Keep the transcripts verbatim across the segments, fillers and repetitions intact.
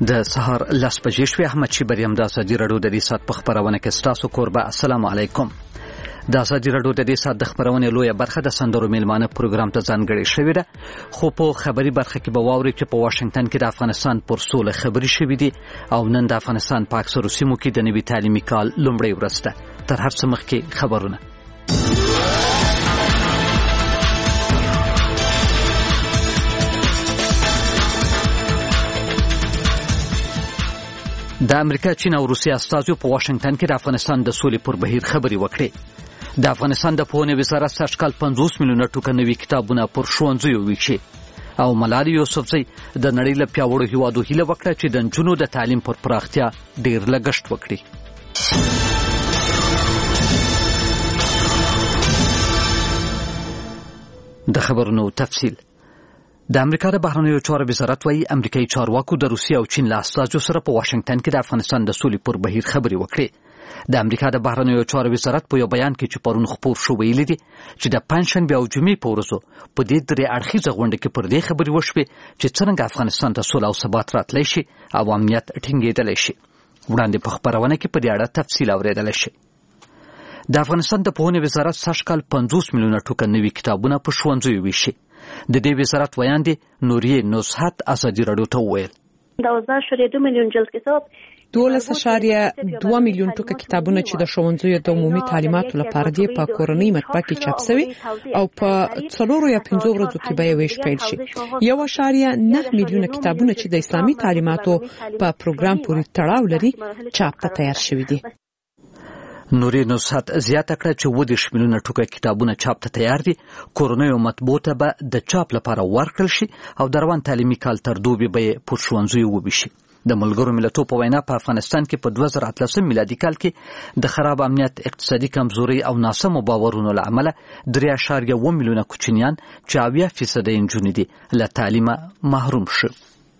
د سهار لس بجې شوې. احمد شیبری هم د ازادي راډیو د دې ساعت په خبرونه کې ستاسو کوربه. السلام علیکم. د ازادي راډیو د دې ساعت د خبرونې لویه برخه د سندرو میلمانه پروګرام ته ځانګړې شوې ده، خو په خبري برخه کې به واوري چې په واشنگټن کې د افغانستان پر سوله خبري شوې دي او نن د افغانستان په اکثرو سیمو کې د نوي تعلیمي کال لومړۍ ورځ ده. تر هر څه مخکې خبرونه. د امریکا، چین او روسیې استازو په واشنگټن کې د افغانستان د سولې پر بهیر خبرې وکړې. د افغانستان د پوهنې وزارت سږ کال پنځوس میلیونه ټوکه نوي کتابونه پر ښوونځیو ویشي او ملالۍ یوسفزۍ د نړۍ له پیاوړو هیوادو هیله وکړه چې د نجونو د تعلیم پر پراختیا ډېر لګښت وکړي. د خبرونو تفصیل. د امریکا د بهرنیو چارو وزارت وايي امریکایي چارواکو د روسیې او چین له استازو سره په واشنگټن کې د افغانستان د سولې پر بهیر خبرې وکړې. د امریکا د بهرنیو چارو وزارت په یو بیان کې چې پرون خپور شو ویلي دي چې د پنځشنبې او جمعې په ورځو په دې درې اړخیزه غونډه کې پر دې خبرې وشوې چې څرنګه افغانستان ته سوله او ثبات راتلی شي او امنیت ټینګېدلی شي. وړاندې په خبرونه کې په دې اړه تفصیل اورېدلی شي. د افغانستان د پوهنې وزارت سږ کال پنځوس میلیونه ټوکه نوي کتابونه په ښوونځیو ویشي. د دې وزارت ویاندې نوریې نصحت ازادي راډیو ته وویل دولس اعشاریه دوه میلیون ټوکه کتابونه چې د ښوونځیو د عمومي تعلیماتو لپاره دي په کورنۍ مطبعه کې چاپ شوي او په څلورو یا پنځو ورځو کې به یې ویش پیل شي. یو اعشاریه نه میلیونه کتابونه چې د اسلامي تعلیماتو په پروګرام پورې تړاو لري چاپ ته تیار شوي دي. نوري نصحت زیاته کړه چې اووه دېرش میلیونه ټوکه کتابونه چاپ ته تیار دي. کورنیو مطبوعو ته به د چاپ لپاره ورکړل شي او د روان تعلیمي کال تر دوبي به یې پر ښوونځیو وویشي. د ملګرو ملتونو په وینا په افغانستان کې په دوه زره اتلسم میلادي کال کې د خراب امنیت، اقتصادي کمزوري او ناسمو باورونو له امله درې اعشاریه اووه میلیونه کوچنیان چې اویا فیصده یې نجونې دي له تعلیمه محروم شو.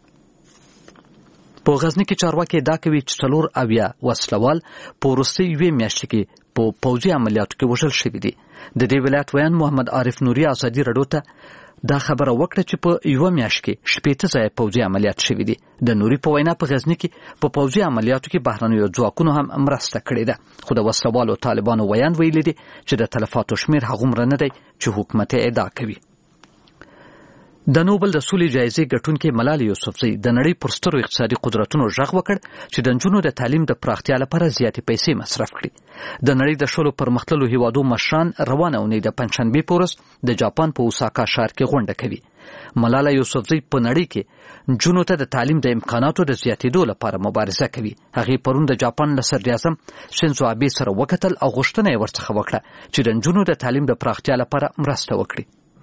په غزني کې چارواکي ادعا کوي چې څلور اویا وسلوال په وروستۍ یوې میاشتې کې په پوځي عملیاتو کې وژل شوي دي. د دې ولایت ویان محمد عارف نوري ازادي راډیو ته دا خبره وکړه چې په یوه میاشت کې شپېته ځایه پوځي عملیات شوي دي. د نوري په وینا په غزني کې په پوځي عملیاتو کې بهرنیو ځواکونو هم مرسته کړې ده، خو د وسلوالو طالبانو ویان ویلي دي چې د تلفاتو شمېر هغومره نه دی چې حکومت یې ادعا کوي. د نوبل د سولې جایزې ګټونکې ملالۍ یوسفزۍ د نړۍ پر سترو اقتصادي قدرتونو غږ وکړ چې د نجونو د تعلیم د پراختیا لپاره زیاتې پیسې مصرف کړي. د نړۍ د شلو پرمختللو هیوادو مشران روانه اونۍ د پنجشنبې په ورځ د جاپان په اوساکا ښار کې غونډه کوي. ملالۍ یوسفزۍ په نړۍ کې نجونو ته د تعلیم د امکاناتو د زیاتېدو لپاره مبارزه کوي. هغې پرون د جاپان له صدراعظم شینزو آبې سره وکتل او غوښتنه یې ورڅخه وکړه چې د نجونو د تعلیم د پراختیا لپاره مرسته وکړي.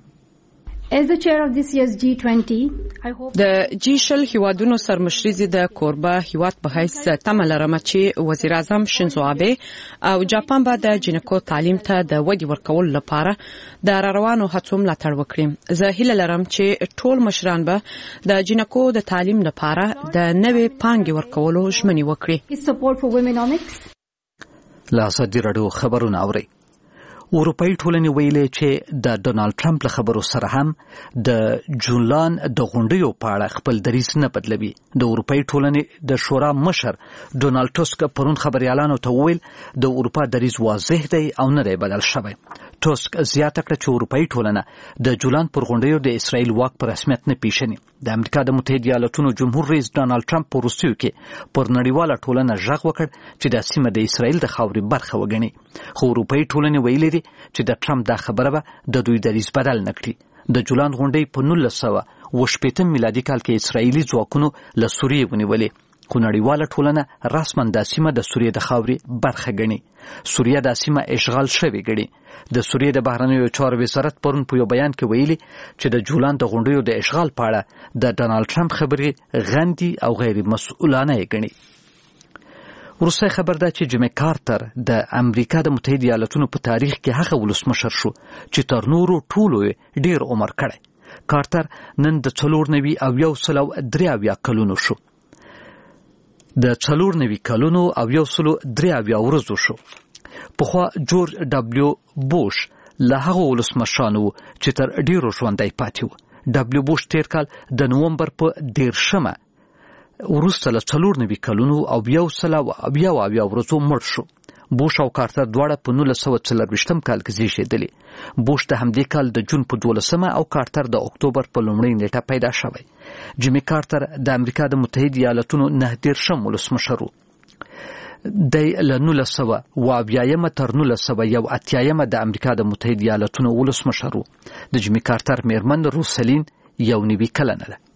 As the chair of this year's جی twenty, I hope د جی شل هیوادونو سرمشري د کوربه هیواد په حیث تمه لرم چې وزیر اعظم شینزو آبې او جاپان به د جنکو تعلیم ته د ودې ورکولو لپاره د روانو هڅو ملاتړ وکړي. زه هیله لرم چې ټول مشران به د جنکو د تعلیم لپاره د نوې پانګې ورکولو ژمنې وکړي. support for womenomics. له ازادي راډیو خبرونه اورئ. اروپایي ټولنې ویلي چې د ډونالد ټرمپ له خبرو سره هم د جولان د غونډیو په اړه خپل دریځ نه بدلوي. د اروپایي ټولنې د شورا مشر ډونالد ټسک پرون خبريالانو ته وویل د اروپا دریځ واضح دی او نه دی بدل شوی. ټسک زیاته کړه چې اروپایي ټولنه د جولان پر غونډیو د اسرائیل واک پر رسمیت نه پیژني. د امریکا د متحده ایالاتونو جمهور رئیس ډونالد ټرمپ په وروستیو کې پر نړیواله ټولنه غږ وکړ چې د سیمه د اسرائیل د خاورې برخه وګڼي، خو اروپایي ټولنې ویلي دي چې د ټرمپ دا خبره به د دوی دریځ بدل نه کړي. د جولان غونډۍ په نولس سوه اوه شپېتم میلادي کال کې اسرائیلي ځواکونو له سوریې ونیولې، خو نړیواله ټولنه رسما دا سیمه د سوریې د خاورې برخه ګڼي. سوریه دا سیمه اشغال شوې ګڼي. د سوریې د بهرنیو چارو وزارت پرون په یو بیان کې ویلي چې د جولان د غونډیو د اشغال په اړه د ډونالد ټرمپ خبرې غندي او غیر مسؤلانه یې ګڼي. وروستی خبر ده چې جیمي کارتر د امریکا د متحده ایالاتونو په تاریخ کې هغه ولسمشر شو چې تر نورو ټولو ډیر عمر کړی. کارتر نن د څلور نوي او یو سل او درې اویا کلونو شو. د څلور نوي کلونو او یو سل او درې اویا ورځو شو. پخوا جورج ډبلیو بوش له هغو ولسمشرانو چې تر ډیرو ژوندی پاتې و. ډبلیو بوش تیر کال د نومبر په دیرشمه وروسته له څلور نوي کلونو او یو سل او بیا او بیا ورځو مړ شو. بوش او کارتر دواړه په نولس سوه څلرویشتم کال کې زیږېدلي. بوش د همدې کال د جون په دولسمه او کارتر د اکتوبر په لومړۍ نیټه پیدا شوی. جیمی کارتر د امریکا د متحده ایالاتونو نهه دېرشم ولسمشر و. د له نولس سوه اوه اویایم تر نولس سوه یو اتیایم د امریکا د متحده ایالاتونو ولسمشر و. د جیمی کارتر میرمن روسلین یو نوي کلنه ده.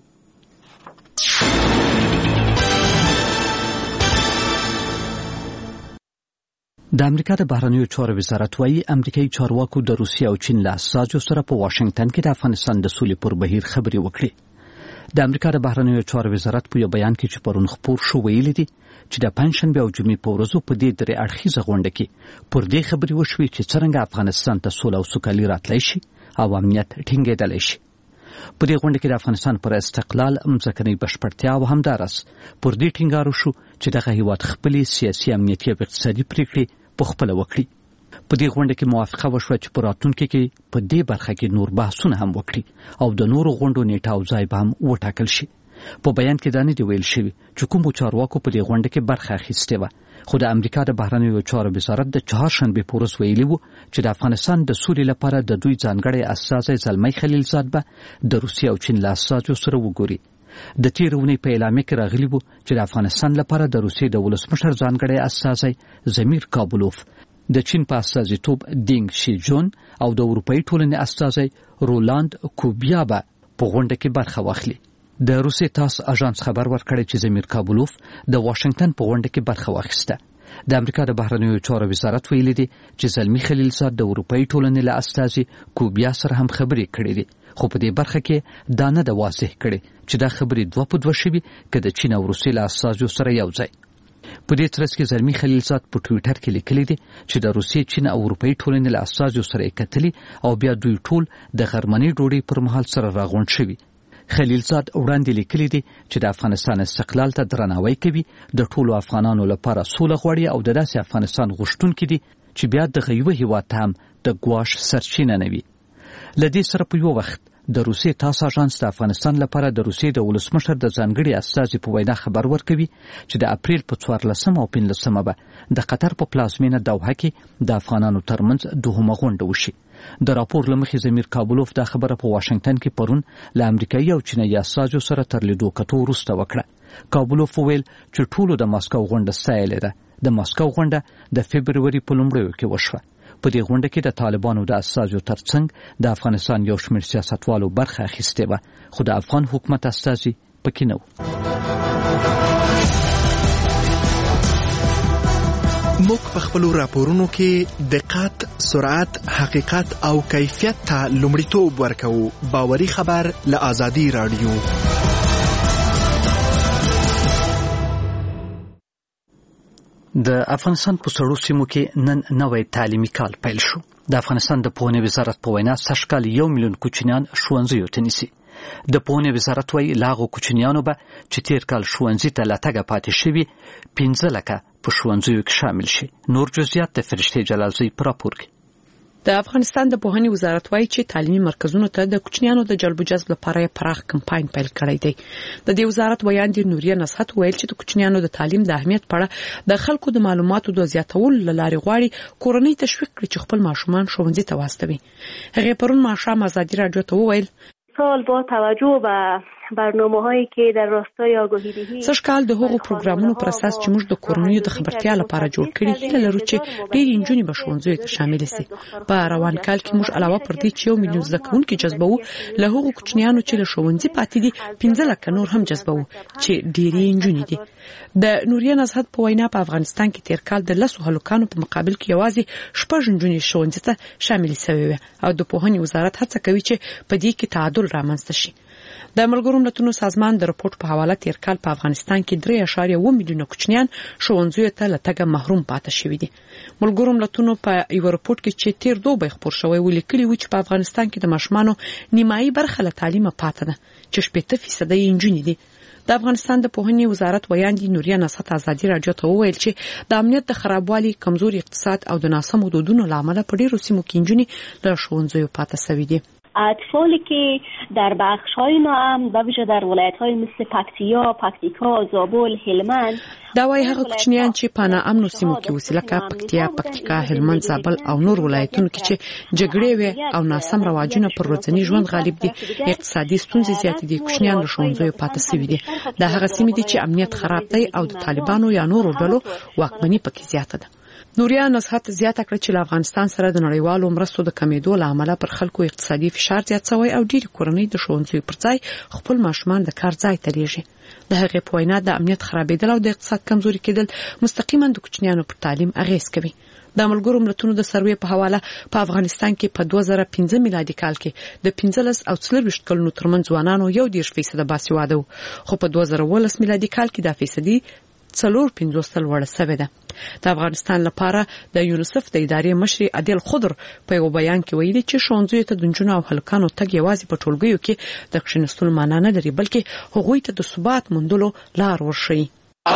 د امریکا د بهرنیو چارو وزارت وايي امریکایي چارواکو د روسیې او چین له اساسو سره په واشنگټن کې د افغانستان د سولې پر بهیر خبرې وکړې. د امریکا د بهرنیو چارو وزارت په یو بیان کې چې پرون خپور شو ویلي دي چې د پنځشنبه او جمعې په ورځو په دې درې اړخیزه غونډه کې پر دې خبرې وشوې چې څنګه افغانستان ته سوله او سوکالي راتلی شي او امنیت ټینګېدلی شي. په دې غونډه کې د افغانستان پر استقلال، مځکنۍ بشپړتیا او همدارس پر دې ټینګار وشو چې دغه هیواد خپلې سیاسي، امنیتي او اقتصادي پریکړې په خپله وکړي. په دې غونډه کې موافقه وشوه چې په راتلونکي کې په دې برخه کې نور بحثونه هم وکړي او د نورو غونډو نیټه او ځای به هم وټاکل شي. په بیان کې دا نه دی ویل شوي چې کومو چارواکو په دې غونډه کې برخه اخیستې وه، خو د امریکا د بهرنیو چارو وزارت د چهارشنبې په ورځ ویلي وو چې د افغانستان د سولې لپاره د دوی ځانګړی استازی زلمی خلیلزاد به د روسیې او چین له استازو سره وګوري. د تېرې اونۍ په اعلامیه کې راغلي وو چې د افغانستان لپاره د روسیې د ولسمشر ځانګړی استازی زمیر کابولوف، د چین په استازیتوب دینګ شي جون او د اروپایي ټولنې استازی رولاند کوبیا به په غونډه کې برخه واخلي. د روسیې تاس اژانس خبر ورکړی چې زمیر کابولوف د واشنگټن په غونډه کې برخه واخیسته. د امریکا د بهرنیو چارو وزارت ویلي دی چې زلمی خلیلزاد د اروپایي ټولنې له استازي کوبیا سره هم خبرې کړې دي، خو په دې برخه کې دا نه ده واضح کړې چې دا خبرې دوه په دوه شوي که د چین او روسیې له استازو سره یو ځای. په دې ترڅ کې زلمی خلیلزاد په ټویټر کې لیکلي دي چې د روسیې، چین او اروپایي ټولنې له استازو سره یې کتلي او بیا دوی ټول د غرمنۍ ډوډۍ پر مهال سره راغونډ شوي. خلیلزاد وړاندې لیکلي دي چې د افغانستان استقلال ته درناوی کوي، د ټولو افغانانو لپاره سوله غواړي او د داسې افغانستان غوښتونکي دي چې بیا دغه یوه هیواد ته هم د ګواښ سرچینه نه وي. له دې سره په یو وخت د روسیې تاس اژانس د افغانستان لپاره د روسیې د ولسمشر د ځانګړي استازي په وینا خبر ورکوي چې د اپریل په څوارلسمه او پنځلسمه به د قطر په پلازمینه دوحه کې د افغانانو ترمنځ دوهمه غونډه وشي. د راپور له مخې زمیر کابولوف دا خبره په واشنگټن کې پرون له امریکایي او چینایي استازو سره تر لیدو کتو وروسته وکړه. کابولوف وویل چې ټولو د ماسکو غونډه ستایلې ده. د ماسکو غونډه د فبروري په لومړیو کې وشوه. په دې غونډه کې د طالبانو د استازو ترڅنګ د افغانستان یو شمېر سیاستوالو برخه اخیستې وه، خو د افغان حکومت استازي پکې نه و. موږ په خپلو راپورونو کې دقت، سرعت، حقیقت او کیفیت ته لومړیتوب ورکوو. باوري خبر له آزادي رادیو. د افغانستان په سړو سیمو کې نن نوی تعلیمي کال پیل شو. د افغانستان د پوهنې وزارت په وینا سږکال یو میلیون کوچنیان ښوونځیو ته نیسي. د پوهنې وزارت وايي له هغو کوچنیانو به چې تېر کال ښوونځي ته له تګه پاتې شوي پنځه لکه په ښوونځیو کې شامل شي. نور جزئیات د فرشتې جلالزی په راپور کې. د افغانستان د پوهنې وزارت وايي چې تعلیمي مرکزونو ته د کوچنیانو د جلب جذب لپاره پراخ کمپاین پیل کړی دی. د دې وزارت ویاند نوریه نصحت ویل چې د کوچنیانو د تعلیم د اهمیت په اړه د خلکو د معلوماتو د زیاتولو لپاره غواړي کورنۍ تشویق کړي چې خپل ماشومان ښوونځي ته واستوي. هغه پرون ماښام آزادي رادیو ته وویل سال با توجه به برنامه‌هایی که در راستای آگاهی دهی سږکال د هغو پروګرامونو پر اساس چې موږ د کورنیو د خبرتیا لپاره جوړ کړي هیله لرو چې ډېری نجونې به ښوونځیو ته شامل شي. په روان کال کې موږ علاوه پر دې چې یو میلیون زده کوونکي جذبوو، له هغو کوچنیانو چې له ښوونځي پاتې دي پنځه لکه نور هم جذبوو چې ډېری نجونې دي. د نوریه نصحت په وینا په افغانستان کې تیر کال د لسو هلکانو په مقابل کې یوازې شپږ نجونې ښوونځي ته شامل شوې وې او د پوهنې وزارت هڅه کوي چې په دې کې تعادل رامنځته شي. د ملګرو ملتونو سازمان د رپورت په حواله تیر کال په افغانستان کې درې اعشاریه اووه میلیونه کوچنیان ښوونځیو ته له تګه محروم پاتې شوي دي. ملګرو ملتونو په یو رپورت کې چې تیر دوبی خپور شوی ولیکلي و چې په افغانستان کې د ماشومانو نیمایي برخه له تعلیمه پاتې ده چې شپږ فیصد یې نجونې دي. د افغانستان د پوهنې وزارت ویاند نوریه نصحت آزادي رادیو ته وویل چې د امنیت د خرابوالي، کمزوري اقتصاد او د ناسمو دودونو لامل په ډیرو سیمو کې نجونې له ښوونځیو پاتې شوي دي. اطفالی که در بخش‌های ناامن و ویژه در ولایت‌های مثل پکتیا، پکتیکا، زابل، هلمند دا وايي هغه کوچنیان چې په ناامنو سیمو کې اوسي لکه پکتیا، پکتیکا، هلمند، زابل او نور ولایتونو کې چې جګړې وي او ناسم رواجونه پر ورځني ژوند غالب دي، اقتصادي ستونزې زیاتې دي، کوچنیان له ښوونځیو پاتې شوي دي. دا هغه سیمې دي چې امنیت خراب دی او د طالبانو یا نورو ډلو واکمني پکې زیاته ده. نوریا نصحت زیاته کړ چې افغانستان سره د نړیوالو مرستو د کمیدو له امله پر خلکو اقتصادي فشار زیات شوی او ډېری کورنۍ د ښوونځیو پر ځای خپل ماشومان د کار ځای ته لیږي. د هغې په وینا د امنیت خرابېدل او د اقتصاد کمزوري کېدل مستقیما د کوچنیانو پر تعلیم اغیز کوي. د ملګرو ملتونو د سروې په حواله په افغانستان کې په دوه زره پنځه میلادي کال کې د پنځلس او څلوېښت کلونو ترمنځ ځوانانو یو دېرش فیصده باسواده وو، خو په دوه زره اوولس میلادي کال کې دا فیصدي څلور پنځوس لوړه شوې ده. د افغانستان لپاره د یونیسف د ادارې مشر عادل خضر په یو بیان کې ویلي چې ښوونځیو ته د نجونو او هلکانو تګ یوازې په ټولګیو کې د کښېنستلو معنا نه لري، بلکې هغوی ته د ثبات موندلو لار ورښیي.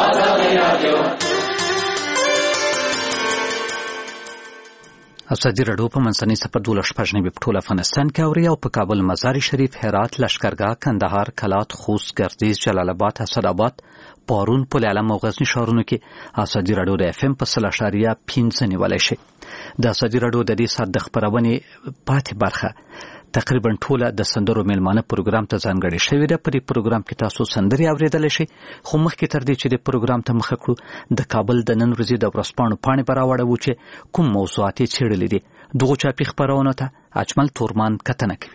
ازادي راډیو په منځنۍ سفر دولس شپږ نوي په ټول افغانستان کې اوري او په کابل، مزار شریف، هرات، لشکرګاه، کندهار، کلات، خوست، ګردیز، جلال آباد، اسداباد، پارون، پل علم او غزنی ښارونو کې ازادي راډیو د اف ام په سل اشاریه پنځه نیولای شي. د ازادي راډیو د دې سات د خبرونې پاتې برخه تقریبا ټوله د سندرو میلمانه پروګرام ته ځانګړې شوې ده. په دې پروګرام کې تاسو سندرې اوریدلی شئ، خو مخکې تر دې چې د پروګرام ته مخه کړو د کابل د نن ورځې د ورځپاڼو پاڼې به راوړو چې کوم موضوعات یې څېړلي دي. دغو چاپي خپرونو ته اجمل تورمان کتنه کوي.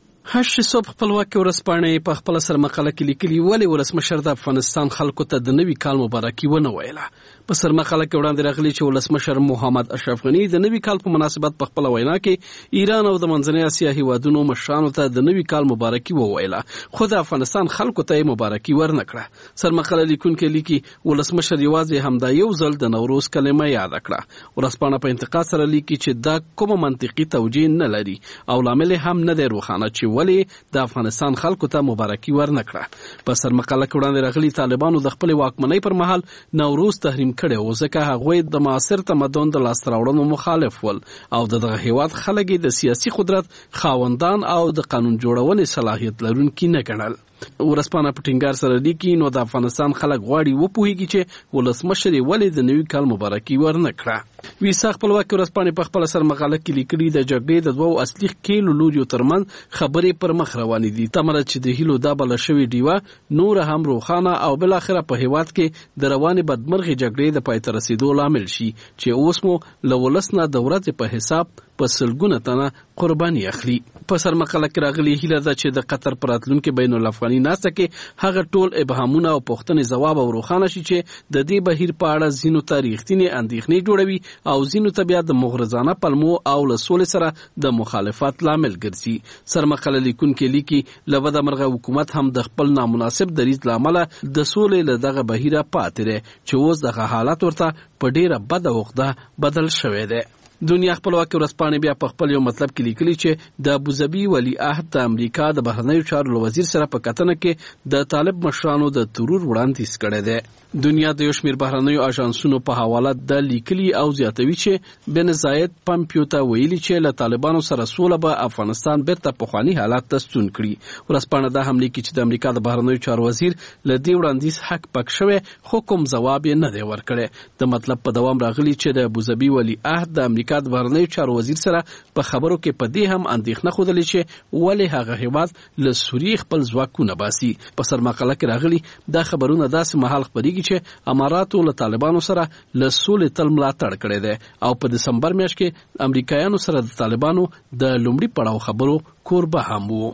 هش صبح خپلواکي ورځپاڼې په خپل سر مقاله کې لیکلي ولې ولسمشر د افغانستان خلکو ته د نوي کال مبارکي ونه ویله. په سر مقاله کې وړاندې راغلي چې ولسمشر محمد اشرف غني د نوي کال په مناسبت په خپل وینا کې ایران او د منځنۍ اسیا هیوادونو مشرانو ته د نوي کال مبارکي وویله، خو د افغانستان خلکو ته مبارکي ورنه کړه. سر مقاله لیکونکي لیکي ولسمشر یوازې همدا یو ځل د نوروز کلمه یاد کړه. ورځپاڼه په انتقاد سره لیکي چې دا کومه منطقي توجیه نه لري او لامل هم نه دی روښانه چې ولی د افغانستان خلکو ته مبارکي ورنکړه. په سر مقاله کې وړاندې راغلي طالبانو د خپل واکمنۍ پر مهال نوروز تحریم کړی و، ځکه هغوی د معاصر تمدن د لاسته راوړنو مخالف ول او د دغه هیواد خلک د سیاسي قدرت خاوندان او د قانون جوړونې صلاحیت لرونکي نه ګڼل. ورځپاڼه په ټینګار سره لیکي نو د افغانستان خلک غواړي وپوهیږي چې ولسمشر ولې د نوي کال مبارکي ورنه کړه. ویسا خپلواکي ورځپاڼې په خپل سر مقاله کې لیکلي د جګړې د دوو اصلي ښکېلو لوریو ترمنځ خبرې پر مخ روانې دي، تمره چې د هیلو دا بله شوې ډیوه نور هم روښانه او بل اخره په هیواد کې د روانې بدمرغې جګړې د پای ته رسیدو لامل شي چې اوس مو له ولس نه د ورځې په حساب په سلګونه تنه قرباني اخلي. په سر مقاله کې راغلي هیله ده چې د قطر پر راتلونکي بین الافغاني ناسته کې هغه ټول ابهامونه او پوښتنې ځواب او روښانه شي چې د دې بهیر په اړه ځینو ته ریښتینې اندېښنې جوړوي او ځینو ته بیا د مغرضانه پلمو او له سولې سره د مخالفت لامل ګرځي. سر مقاله لیکونکي لیکي له بده مرغه حکومت هم د خپل نامناسب دریځ له امله د سولې له دغه بهیره پاتې دی چې اوس دغه حالت ورته په ډیره بده عقده بدل شوی دی. دنیا خپلواکي ورځپاڼې بیا په خپل یو مطلب کې لیکلي چې د ابوظبي ولیعهد د امریکا د بهرنیو چارو وزیر سره په کتنه کې د طالب مشرانو د ترور وړاندیز کړی دی. دنیا د یو شمېر بهرنیو اژانسونو په حواله د لیکلي او زیاتوي چې بن زاید پمپیو ته ویلي چې له طالبانو سره سوله به افغانستان بیرته پخواني حالت ته ستون کړي. ورځپاڼه دا هم لیکي چې د امریکا د بهرنیو چارو وزیر له دې وړاندیز حق پک شوی خو کوم ځواب یې نه دی ورکړی. د مطلب په دوام راغلي چې د ابوظبي ولیعهد د امریکا د بهرنیو چارو وزیر سره په خبرو کې په دې هم اندېښنه ښودلې چې ولې هغه هیواد له سوریې خپل ځواکونه باسي. په سرمقاله کې راغلي دا خبرونه داسې مهال خپرېږي چې اماراتو له طالبانو سره له سولې تل ملاتړ کړی دی او په دسمبر میاشت کې امریکایانو سره د طالبانو د لومړي پړاو خبرو کوربه هم وو.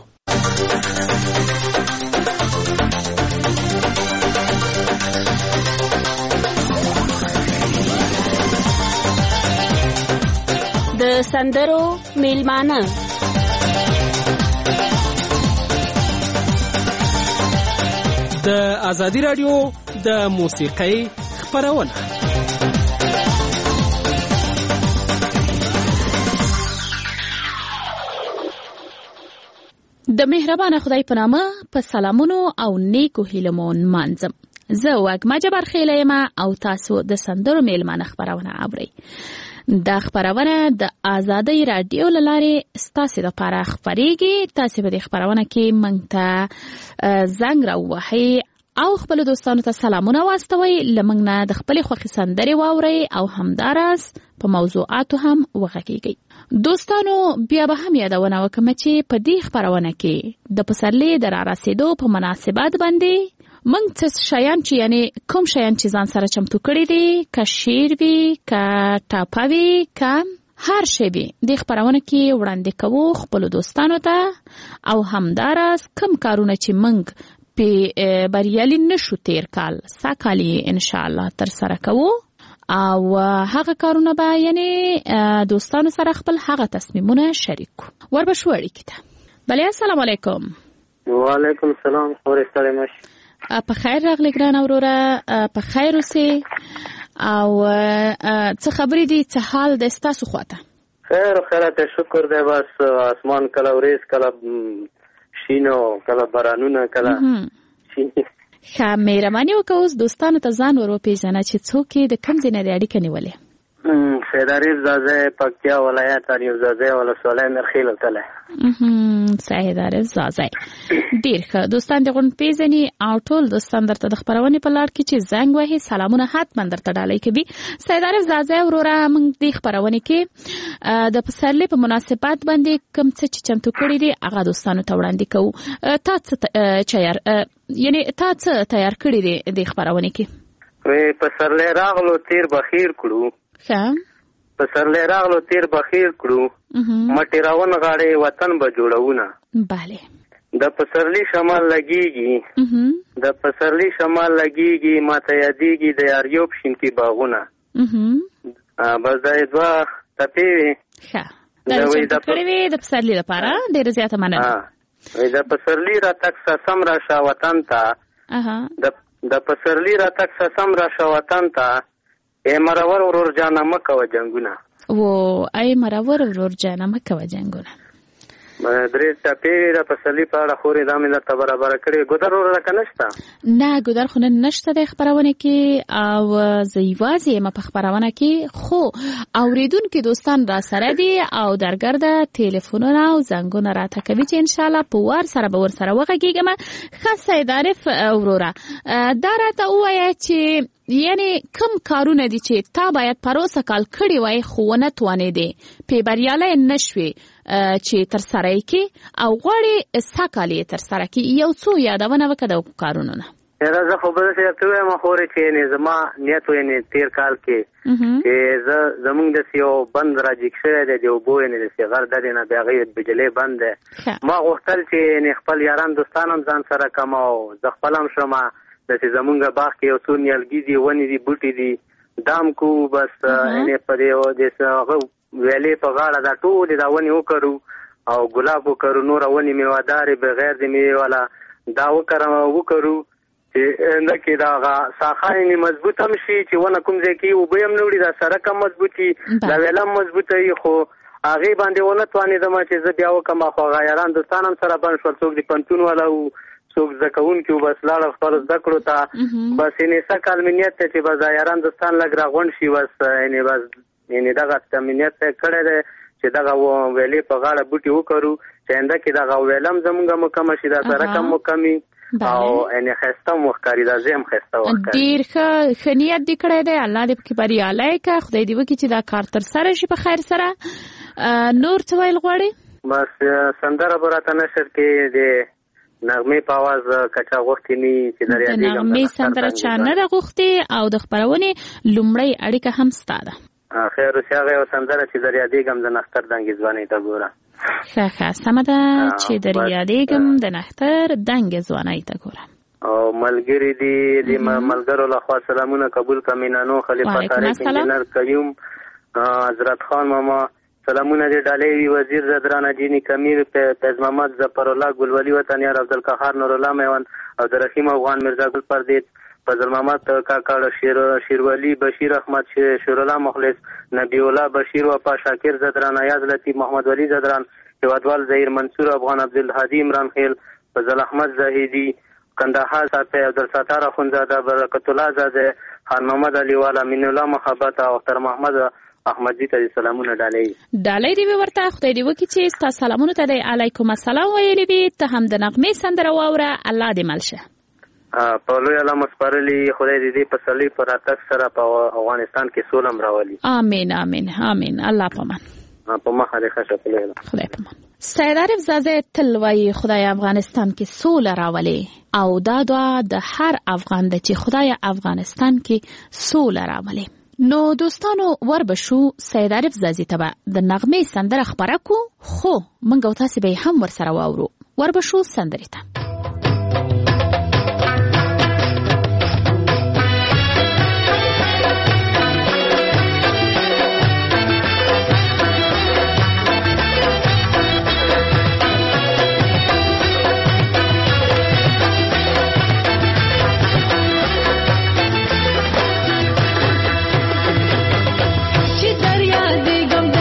د سندرو میلمانه د ازادي راډیو د موسیقۍ خبرونه. د مهربان خدای په نامه په سلامونو او نیکو هیلمو منځم. زه وګما جبر خیله یم او تاسو د سندرو میلمانه خبرونه اورئ. د خبرونه د آزادۍ رادیو لاره ستاسو لپاره خبريږي. تاسو په دې خبرونه کې مونږ ته زنګ راوهي او خپل دوستانو ته سلامونه واستوي. لمنګ نه د خپل خوښي سندري واوري او همدارس په موضوعاتو هم وغږیږي. دوستانو بیا به هم یادونه وکم چې په دې خبرونه کې د پسرلي د را رسیدو په مناسبت باندې منګ څه شیان چې یعنی کوم شیان چې ځان سره چمتو کړی دي، که شعر وي، که ټاپه وي، که هر شی وي، د خبرونه کې وړاندې کوو خپل دوستانو ته او همدارس کوم کارونه چې منګ په بریالي نشو تیر کال ساکالي ان شاء الله تر سره کوو او هغه کارونه به یعنی دوستانو سره خپل هغه تصمیمونه شریک وربشو اړیکې ته. بله السلام علیکم. وعلیکم السلام. خورې ستړی مش په خیر راغلی ګران اوروره، په خیر اوسې او څه خبرې دي، څه حال د ستاسو خواته؟ خیر خیرات شکر دی. بس اسمان کله وریځ کله شینو کله بارانونه کله شینې. ښه مهرباني وکړه اوس دوستانو ته ځان ور وپېژنه چې څوک یې د کوم ځای نه د اړیکه نیولې؟ سید عارف زازی پکتیا ولایت اریوب زازی ولسوالۍ مرخیل تله. سید عارف زازی ډیر ښه. دوستان دې غون پیژني او ټول دوستان درته د خبرونې په لار کې چې زنګ وهي سلامونه حتما درته ډالۍ کوي. سید عارف زازی وروره موږ دې خبرونه کې د پسرلي په مناسبت باندې کوم څه چې چمتو کړی دي هغه دوستانو ته وړاندې کوو. تا څه چیر یعنی تا څه تیار کړی دي د خبرونه کې؟ پسرلي راغلو تیر بخیر کړو. ښه پسرلی راغلو تیر بخیر کړو، مټې راون غاړې وطن به جوړونه. بله د پسرلی شمال لګیږي، د پسرلی شمال لګیږي، ماته یادیږي د اریوب شینکي باغونه. بس دا دوه تپې وي. ښه دا چې کړې وې د پسرلی لپاره ډېره زیاته مننه. د پسرلی راتګ سم راشه وطن ته، د پسرلی راتګ سم راشه وطن ته، ای مرور ورور جانا مکوه جنگونه. و ای مرور ورور جانا مکوه جنگونه. درې ټاپې د پسرلي په اړه خورې دا مې درته برابره کړې. ګودر ورور که نشته؟ نه ګودر خو نن نشته د خپرونه کې او زه یوازې یم په خپرونه کې، خو اورېدونکي دوستان را سره دي او درګرده تلیفونونه او زنګونه راته کوي چې انشاءالله په وار سره به ورسره وغږېږم. ښه سید عارف وروره دا راته ووایه چې یعنی کم کارونه دي چې تا باید پروسه کال کړی وای خو ونه توانېدې په بریالی نشوې چې تر سره یې کې او غواړې ساکالي تر سره کې یو څو یادونه وکړه د کارونو نه؟ یاره زه خو به داسې درته ووایم خورې چې یعنې زما نیت و یعنې تېر کال کې چې زه زمونږ داسې یو بند را جګ شوی دی د اوبو یعنې داسې غر ډډې نه د هغې بجلۍ بند دی. ما غوښتل چې یعنې خپل یاران دوستان هم ځان سره کم او زه خپل هم شوم داسې زمونږ باغ کې یو څو نیالګي دي، ونې دي، بوټي دي، دام کو بس یعنې په دې هغه ویلې په غاړه دا ټولې دا ونې وکرو او ګلاب وکرو، نوره ونې میوهدارې بغیر د میوې والا دا وکرو چې انده کې دا هغه ساخه یعنې مضبوط هم شي چې ونه کوم ځای کې اوبه هم نه وړي، دا سړک هم مضبوط وي، دا ویله هم مضبوطه وي. خو هغې باندې ونه توانېدم چې زه بیا وکړم. خو هغه یاران دوستان هم سره بند شول، څوک د پنتون والا و، څوک زده کوونکي و، بس لاړل خپل زده کړو ته. بس یعنې څه کال مې نیت دی چې بس دا یاران دوستان لږ راغونډ شي، بس یعنې بس یعنې دغه مې نیت کړی دی چې دغه ویلې په غاړه بوټي وکرو چې آینده کې دغه ویله هم زمونږ هم کمه شي، دا سړک هم وکمي او یعنې ښایسته هم وښکاري، دا ځای هم ښایسته وښکاري. ډېر ښه ښه نیت دې کړی دی، الله دې پکې بریالی کړه، خدای دې وکړي چې دا کار تر سره شي په خیر سره. نور څه ویل غواړې؟ بس سندره به راته نشر کې د نغمې په آواز کچا غوښتې نه چې در یادېږم. د نغمې سندره چا نه ده غوښتې او د خپرونې لومړۍ اړیکه هم ستا ده. خیر اوس هغه یو سندره چې در یادېږم د نختر دنګې ځوانۍ ته ګوره. ښه ښه سمه ده چې در یادېږم د نختر دنګې ځوانۍ ته ګوره. او ملګري دي د ملګرو لخوا سلامونه قبول کړه. مینانو خلیفه طارق انجینر قیوم حضرت خان ماما سلامونه دې ډالۍ وي. وزیر زدران اجینی کمیر فیض محمد ظفر الله ګلولي وطنیار عبدالقهار نور الله میوان عبدالرحیم افغان مرزا ګل پردیت فضل محمد کاکاړه شیر شیرولی بشیر احمد شیر الله مخلص نبی الله بشیر وفا شاکر زدران ایاز لطیف محمد ولی زدران هیوادوال ظهیر منصور افغان عبدالهادی عمران خیل فضل احمد زاهدی کندهار صاحب عبدالستار اخونزاده برکت الله زاده خان محمد علي والا مين الله محبت او اختر محمد احمدی ته سلامونه ډالۍ ډالۍ دی ورته خدای دې وکړي چې تاسو سلامونه ته دی علیکم السلام ویلي وي ته هم د نغمې سندره واوره الله دې ملشه په لوی الله مسپارلی خدای دې دې په صلیب پر اتک سره په افغانستان کې سولم راولي امين امين امين الله پامان په مخه دې ښه شپه خدای پامان سید عارف زاده تل وایي خدای افغانستان کې سوله راولي او دا دعا د هر افغان د چې خدای افغانستان کې سوله راولي نو دوستانو وربشو سید عارف زازي ته د نغمې سندره خبره کو خو منګو تاسو به هم ورسره واورو وربشو سندره ته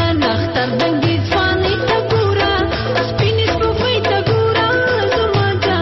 Thank you.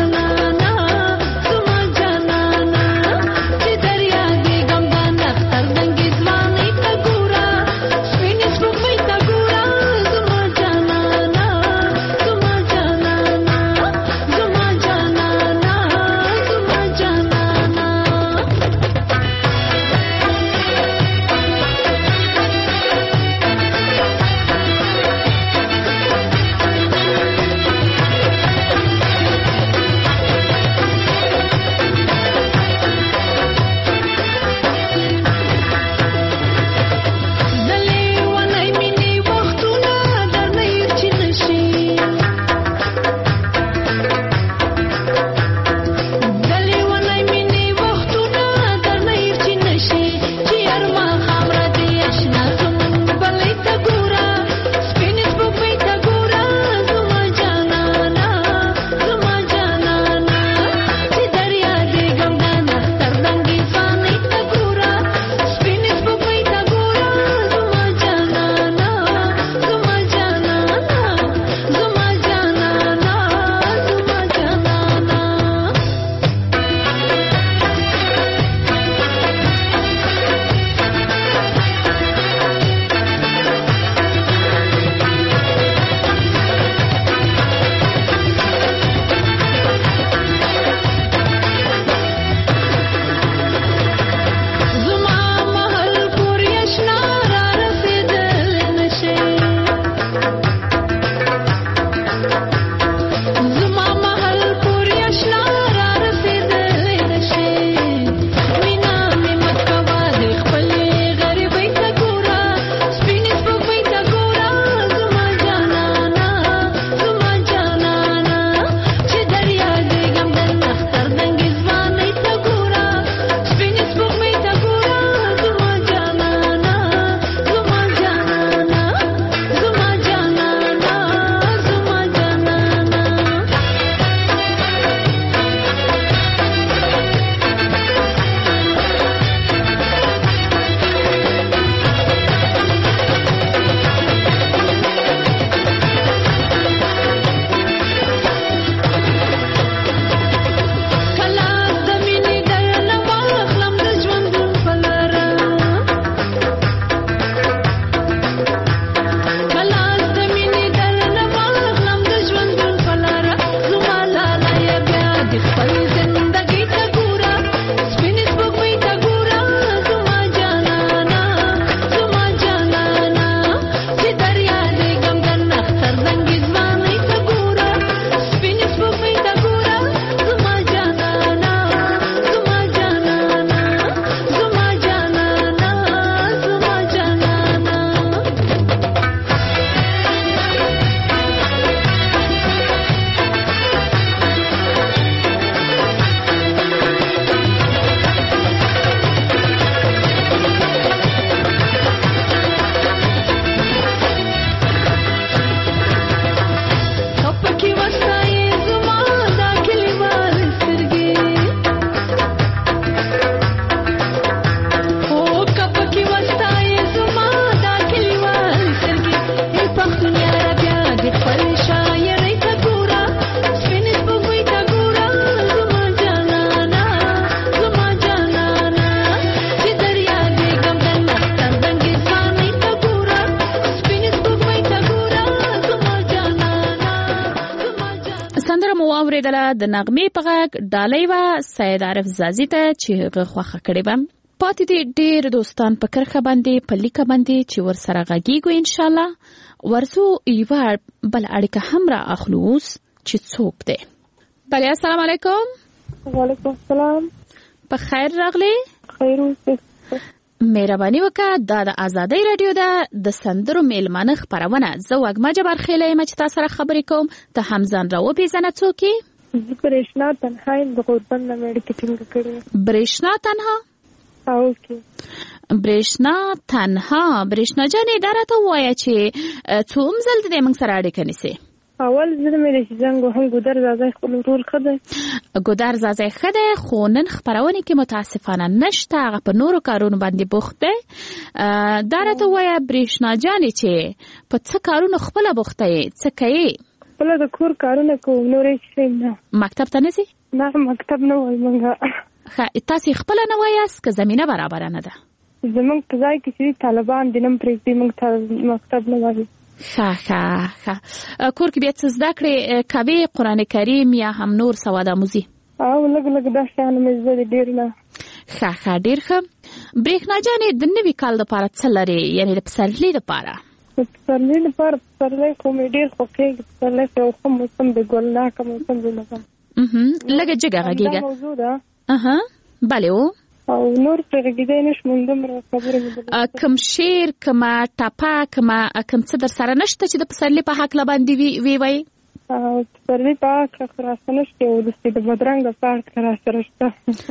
اوریدله د نغمې په غږ ډالۍ و سید عارف زازي ته چې هغه خوښه کړې وه. پاتې دي ډېر دوستان په کرښه باندې په لیکه باندې چې ورسره غږیږو انشاءالله. ورځو یوه بل اړیکه هم را اخلو اوس چې څوک دی. بله السلام علیکم. وعلیکم السلام. په خیر راغلی. خیر اوسئ. مهرباني وکړه دا د ازادۍ راډیو ده د سندرو میلمانه خپرونه. زه وږمه جبارخیله یم چې تاسو سره خبرې کوم. ته هم ځان راوپېژنه څوک یې؟ زه برېښنا تنها یم د غوربند نه مې اړیکې ټینګه کړې. برېښنا تنها؟ اوکې. برېښنا تنها. برېښنا جانې دا راته ووایه چې څوم ځل د دې موږ سره اړیکه نیسې؟ اول زه مې د زنګ وهم ګودر زازی خپل ورور ښه دی. ګودر زازی ښه دی خو نن خپرونې کې متاسفانه نشته. هغه په نورو کارونو باندې بوخت دی. دا راته ووایه برېښنا جانې چې په څه کارونو خپله بوخته یې؟ څه کوې؟ خپله د کور کارونه کوم، نور هېڅ شی نه. مکتب ته نه ځې؟ نه مکتب نه وایي موږ. ښه تاسې خپله نه وایاست که زمینه برابره نه ده؟ زموږ په ځای کې چې طالبان دي نه پرېږدي موږ ته مکتب نه وایي. ښه ښه ښه. کور کې بیا څه زده کړې کوې؟ قرآن کریم یا هم نور سواد آموزي؟ او لږ لږ دا شیان مې زده دي، ډېر نه. ښه ښه ډېر ښه. برېښنا جانې د نوي کال دپاره څه لرې؟ یعنې د پسرلي دپاره؟ د پسرلي دپاره پسرلی خو مې ډېر خوښېږي. پسرلی خو یو ښه موسم دی، ګلناکه موسم دی. لږه جګه غږېږه. دا موضوع ده. اها بلې و. او نور پرې غږېدی نه شم، دومره خبرې مې. کوم شعر کومه ټپه کومه کوم څه در سره نشته چې د پسرلي په هکله باندې وی وایي؟ پسرلي په هکله خو راسره نشته، او داسې د بدرنګه په هکله راسره شته.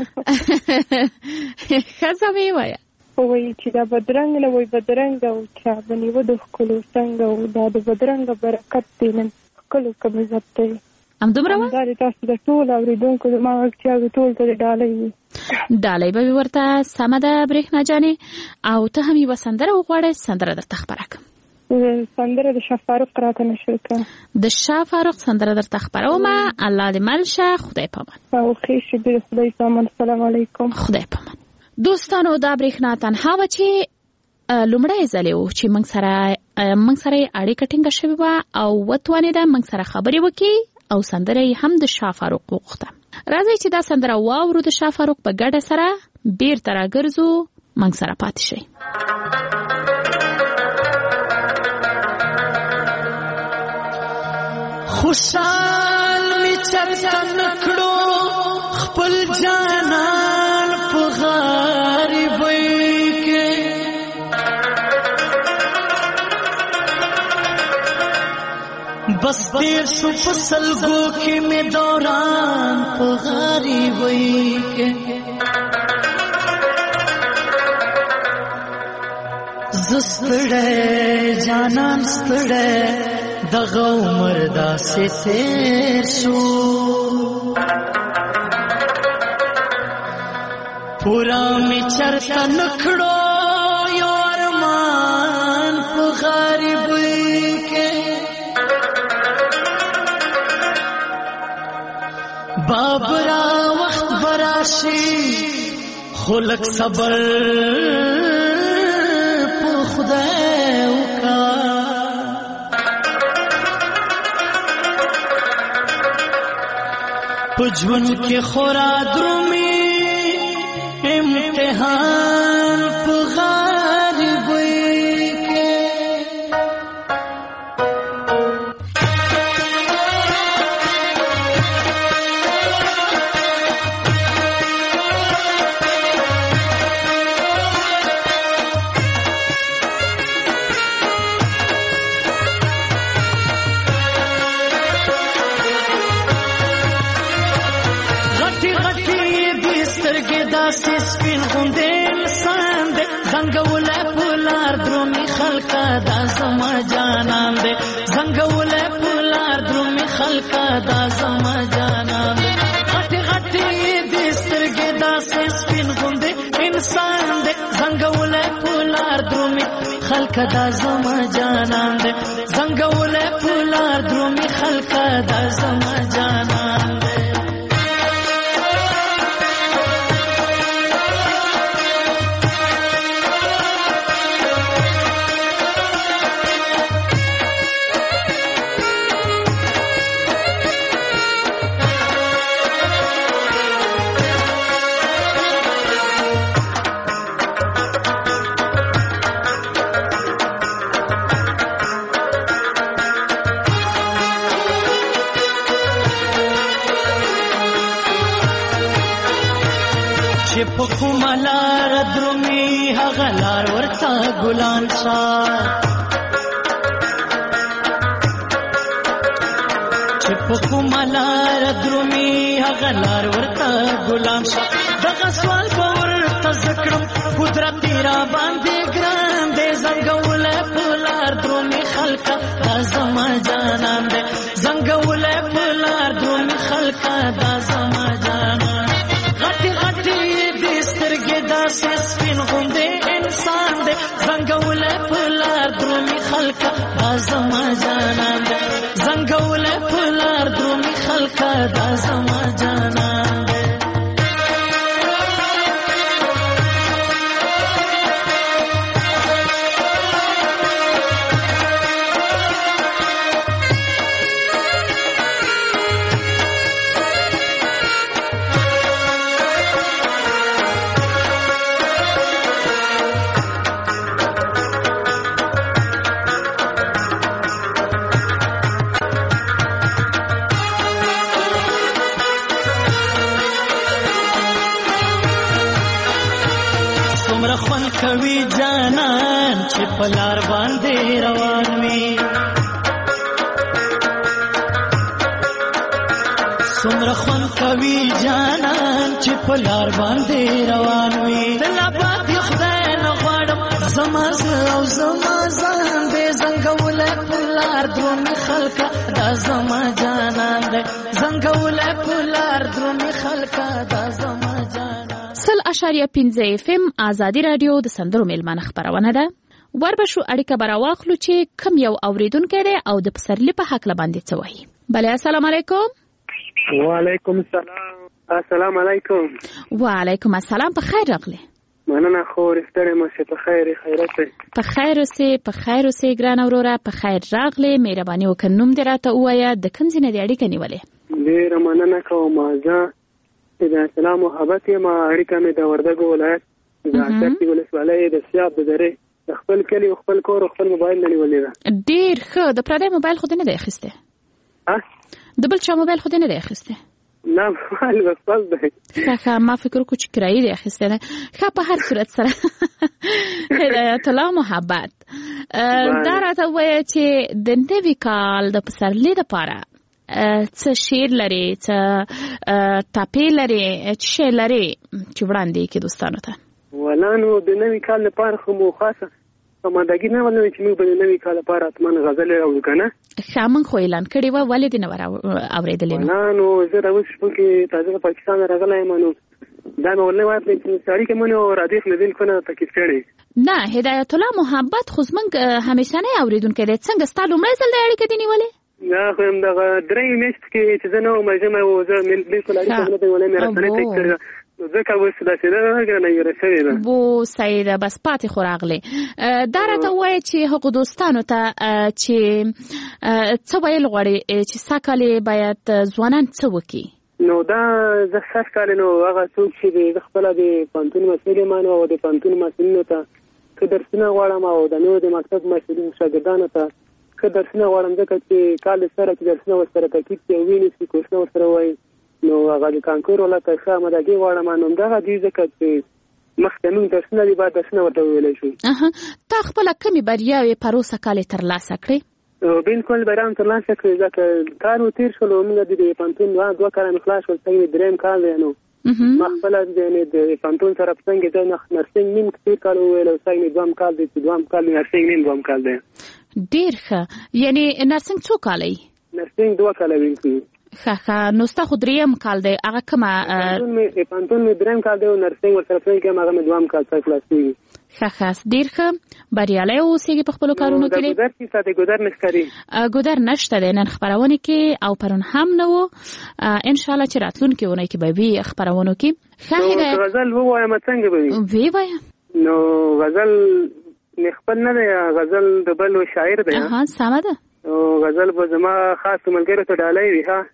ښځه مې وایه وایي چې دا بدرنګ نه وایي بدرنګه، او چا به نیوه د ښکلو څنګه، او دا د بدرنګه برکت دی نن ښکلو کم عزت دی. همدومره وه؟ دا د تاسو د ټولو اورېدونکو زما غږ چې اوري ټولو ته د ډالۍ وي. ډالۍ به وي ورته. سمه ده برېښنا جانې. او ته هم یوه سندره وغواړې، سندره درته خپره کړم. سندره د شاه فاروق راته نشر کړه. د شاه فاروق سندره درته خپرومه. الله دې مل شه. خدای پامان. او ښې شي د خدای پامان. السلام علیکم. خدای پامان. دوستانو دا برېښنا تنها وه چې لومړی ځل و چې موږ سره موږ سره یې اړیکه ټینګه شوې وه او وتوانېده موږ سره خبرې وکړي او سندره یې هم د شاه فاروق وغوښته. راځئ چې دا سندره واورو د شاه فاروق په ګډه سره. بیرته راګرځو، موږ سره پاتې شئ. خوشحال می چرته نکړو خپل جانان په غریبۍ کې، بس تیر شو په سلګو کې مې دوران په غریبۍ کې. زه ستړی جانان ستړی دغه عمر داسې تیر شو، پورا مې چرته نکړو یو ارمان په غریبۍ کې. بابرا وخت براشي خو لږ صبر په خدای وکړه. په ژوند کې خورا درومي امتحان په غریبۍ کې. داسې سپین غوندې انسان دی، زنګولی پولار درومي خلکه دا زما جانان دی. زنګولی پولار درومي خلکه دا زما جانان دی. غټې غټې دې سترګې داسې سپین غوندې انسان دی، زنګولی پولار درومي خلکه دا زما جانان دی. زنګولی پولار درومي خلکه دا زما جانان دی. چې په کومه لار درومي هغه لار ورته ګلان شه چې په کومه لار درومي هغه لار ورته ګلان شه دغه سوال به ورته ذکرم قدرت را باندې ګران دې زنګوله په لار درومي خلکه دا زما جانان دې زنګوله په لار درومي خلکه دا زما جانان غټي غټي دې سترګې داسې سپین غوندې انسان دې زنګوله په لار درومي خلکه دا زما جانان دې زنګوله په لار درومي خلکه دا زما جانان دې کوي جانان چې پلار باندې روان وي څومره خوند کوي جانان چې پلار باندې روان وي دلا باندې خدای نه غواړم زما او زما ځان دې زنګوله پلار درومي خلکه دا زما جانان دې زنګوله پلار درومي خلکه دا زما جانان سل اشاریه پنځه اف ام آزادی رادیو د سندرو میلمانه خبرونه ده وربشو اړیکه براواخلو چې کم یو اوریدونکو دی او د پسرلی په حق لباندې څه وایي بله السلام علیکم وعلیکم السلام السلام علیکم وعلیکم السلام په خیر راغلی مننه خو رښتینی مشه په خیر خیرت په خیر اوسې په خیر اوسې ګران وروره په خیر راغلی مهرباني وکړه نوم دې راته ووایه د کوم ځای نه دې اړیکه نیولې ډېره مننه کوم زه د سلام محبت یم اړیکه مې د وردګو ولایت د اچرتي ولسوالۍ د سیاب د درې د خپل کلي او خپل کور او خپل موبایل نه نیولې ده ډېر ښه د پردی موبایل خو دې نه دی اخیستی د بل چا موبایل خو دې نه دی اخیستی نه موبایل به خپل دی ښه ښه ما فکر وکړو چې کرایي دی اخیستی دی ښه په هر صورت سره هدایت الله محبت دا راته ووایه چې د نوي کال د پسرلي دپاره څه شعر لري څه ټاپې لري څه شی لري چې وړاندې کړي دوستانو ته ولا نو د نوي کال لپاره خو مو خاصه امادګي نه ولې چې موږ به د نوي کال لپاره اتمن غزل راوړو کنه ښه موږ خو اعلان کړی و ولې دې نه اورېدلې نه نو زه د اوس په کې تازه پاکستان راغلی یم نو دا مې ولې وایي چې سړی کې مونږ رادیف نه دین کنه تکلیف کړي نه هدایت الله محبت خو زمونږ همیشه نه اوریدونکو دې څنګه ستاسو لومړی ځل د اړیکې دی نیولې نه خو هم دغه درې میاشتې کې چې زه نه وم جمع و زه بالکل اړیکه نه دی ولې مې رسنۍ ټیک کړه ځکه اوس داسې ده کنه یوه شوې ده بو صحیح ده بس پاتې خو راغلی دا راته ووایه چې هغو دوستانو ته چې څه ویل غواړي چې سږکال باید ځوانان څه وکړي نو دا زه سږکال نو هغه څوک چې د خپله د پوهنتون مسؤل یم او د پوهنتون مسؤلینو ته ښه درسونه غواړم او د نورو د مکتب مسؤلین شاګردانو ته ښه درسونه غواړم ځکه چې کال سره چې درسونه ورسره تکلیف دی ویني کوشنه ورسره وایي نو هغه د کانکور ولته ښه آمادګي غواړم نو همدغه دي ځکه چې مخکې موږ درسونه دي باید درسونه ورته وویلی شو تا خپله کومې بریاوې په روسه کال یې ترلاسه کړې بالکل بریا مې ترلاسه کړې ځکه کال و تېر شول موږ د پوهنتون دوه کاله مې خلاص شول څنګه درېیم کال دی نو ما خپله د پوهنتون سره په څنګ د نرسنګ نیم تېر کال وویل او څنګه دوهم کال دی چې دوهم کال نرسنګ نیم دوهم کال دی ډېر ښه یعنې نرسنګ څو کاله یي نرسنګ دوه کاله ویل کېږي ښه ښه نو ستا خو درېیم کال دی هغه کومه پوهنتون مې درېیم کال دی او نرسنګ ورسره څنګ کړم هغه مې دوهم کال سره خلاص کېږي ښه ښه ډېر ښه بریالی اوسېږي په خپلو کارونو کې د ګودر کیسه د ګودر نه ښکاري ګودر نشته دی نن خپرونې کې او پرون هم نه و انشاءالله چې راتلونکې اونۍ کې به وي خپرونو کې ښه غزل ووایم څنګه به وي وی وایه نو غزل مې خپل نه دی غزل د بل شاعر دی ها سمه ده او غزل به زما خاص ملګرو ته ډالۍ وي ها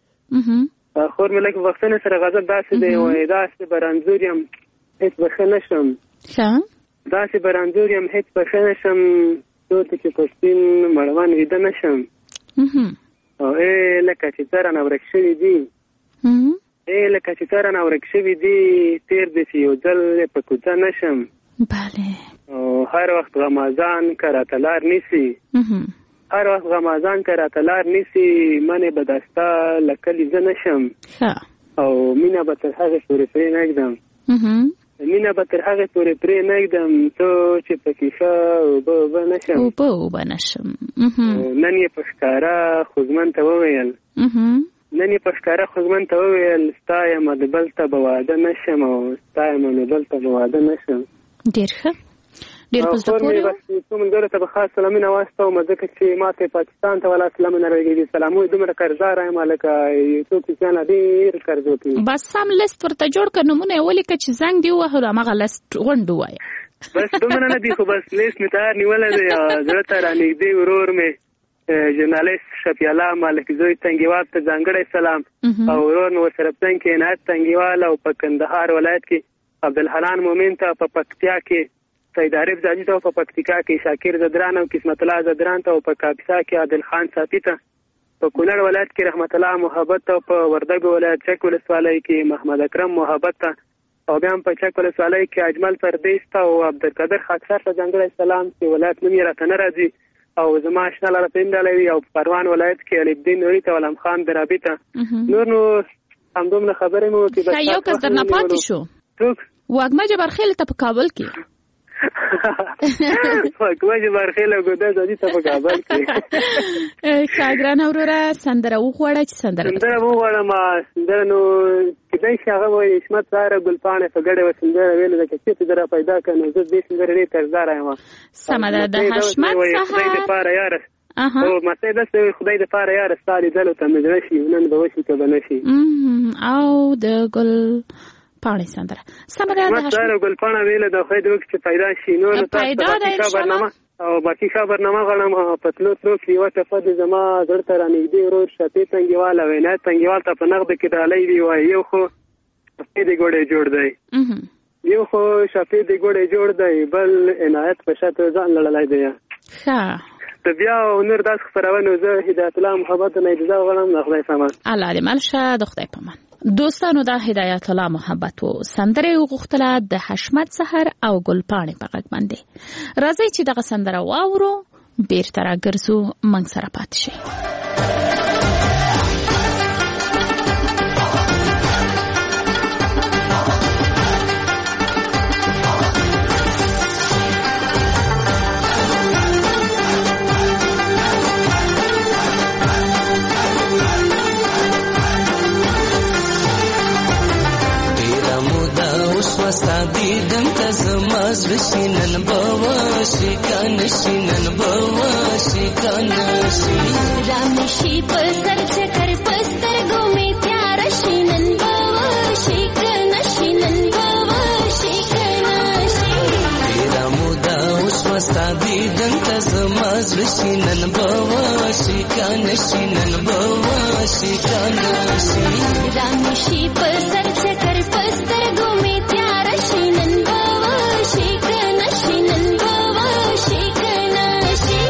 خور مې لکه وختونه سره غزل داسې دی وایي داسې به رنځور یم هېڅ به ښه نه شم ښه داسې به رنځور یم هېڅ به ښه نه شم څو ته چې په سپین مړوند ویده نه شم او ای لکه چې څه رانه ورک شوي دي ای لکه چې تر نه ورک شوي دي تیر دي چې یو ځل په کوڅه نشم. بله. او هر وخت غمازان که راته لار نیسي هر وخت غمازان که راته لار نیسي منې به دستا له کلي زه نشم. او مینه به تر هغې پورې پرې نه ږدم مینه به تر هغې پورې پرې نه ږدم څو چې پکې ښه اوبه اوبه نشم اوبه اوبه نشم. نن یې په ښکاره خوږمن ته وویل نن یې په ښکاره خوږمن ته وویل ستا یم د بل ته به واده نشم او ستا یم د بل ته به واده نشم. ډېر ښه ډېر په زړه پورې و. څو ملګرو ته به خاص سلامونه واستوم ځکه چې ما ته پاکستان ته ولا سلامونه راغلي سلامونه دومره قرضدار یم لکه یو څوک چې ځان ډېر قرض وکړي. بس سم لیست ورته جوړ کړه نومونه یې ولیکه چې زنګ دې ووهلو هماغه لیست غونډ ووایه. بس دومره نه دي خو بس لیست مې تیار نیولی دی. زړه ته رانږدې ورور مې ژورنالیست شفیع الله مالک زوی تنګیوال ته ځانګړی سلام او ورور مې ورسره څنګ کې عنایت تنګیوال او په کندهار ولایت کې عبدالحنان مومن ته په پکتیا کې سید عارف زاجي ته په پکتیکا کې شاکر زدران او قسمت الله زدران ته په کاپیسا کې عادل خان صافي ته په کونړ ولایت کې رحمت الله محبت ته په وردګ ولایت چک ولسوالۍ کې محمد اکرم محبت ته او بیا په چک ولسوالۍ کې اجمل پردیس ته او عبدالقادر خاکسار ته ځانګړی سلام چې ولایت نوم یې راته نه راځي او زما آشنا لاره پیندالوي او پروان ولایت کې علي الدین نوري ته علم خان درابي ته نور نو همدومره خبرې مو وکړې. بس یو کس درنه پاتې شو واګما جبارخیل ته په کابل کې واګما جبارخیل او ګوده زادي ته په کابل کې ښاګران اوروره سندره وغواړه چې سندره سندره وغواړه ما سندره نو کدی چې هغه وایي حشمت ساره ګلپاڼه په ګډه و سندره ویل د کچې دره پیدا کړنو زه دې سندره لري ترزدار یم. سمه ده د حشمت سهار خدای دې پاره یار او مته د خدای دې پاره یار ستاري دلو ته مې شي نن به وشي ته بنشي او د ګل پاڼې سندره سمه ده ما سره ګلپاڼه ویل د خدای دې چې پیدا شي نو تاسو برنامه او باقي خبرنامه غواړم په تلو تلو کې یوه ټپه د زما زړه ته رانږدې ورور شفیع تنګیوال او عنایت تنګیوال ته په نغده کې ډالۍ وي وایي یو خو شفیع د ګوډی جوړ دی یو خو شفیع د ګوډی جوړ دی بل عنایت په شاته ځان لړلی دی. ته بیا نور داس خبرونه زه هدایت الله محبت نه اجازه غواړم د خدای په امان. الله دې مل شه د خدای په امان. دوستانو دا هدایت الله محبت و سندره وغوښتله د حشمت سحر او ګلپاڼې په غږ باندې. راځئ چې دغه سندره واورو بیرته راګرځو موږ سره پاتې شئ. سادي دنت زماز وشینن بواشي کنشینن بواشي کنشي رامشي پسر چکر پستر گومي تیار شینن بواشي کنشینن بواشي کنشي تیرا مودا اوس سادي دنت زماز وشینن بواشي کنشینن بواشي کنشي رامشي پسر چکر پستر گومي شینن بواشي کنشینن بواشي کنشي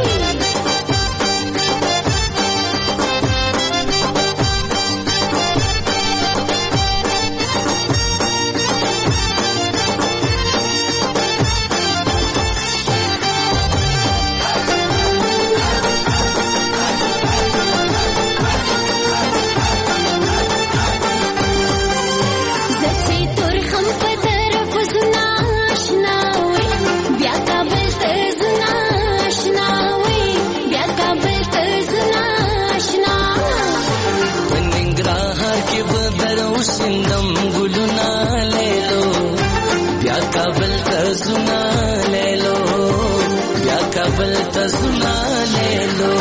सिंदम गुलना ले लो या काबल तजुना ले लो या काबल तजुना ले लो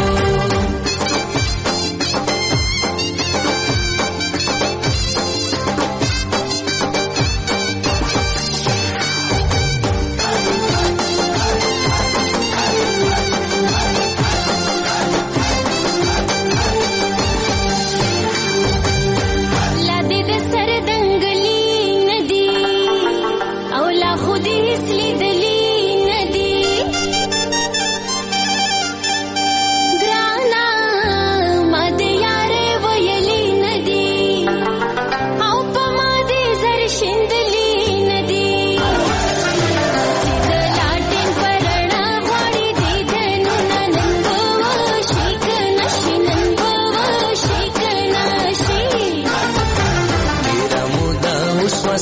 ग्राना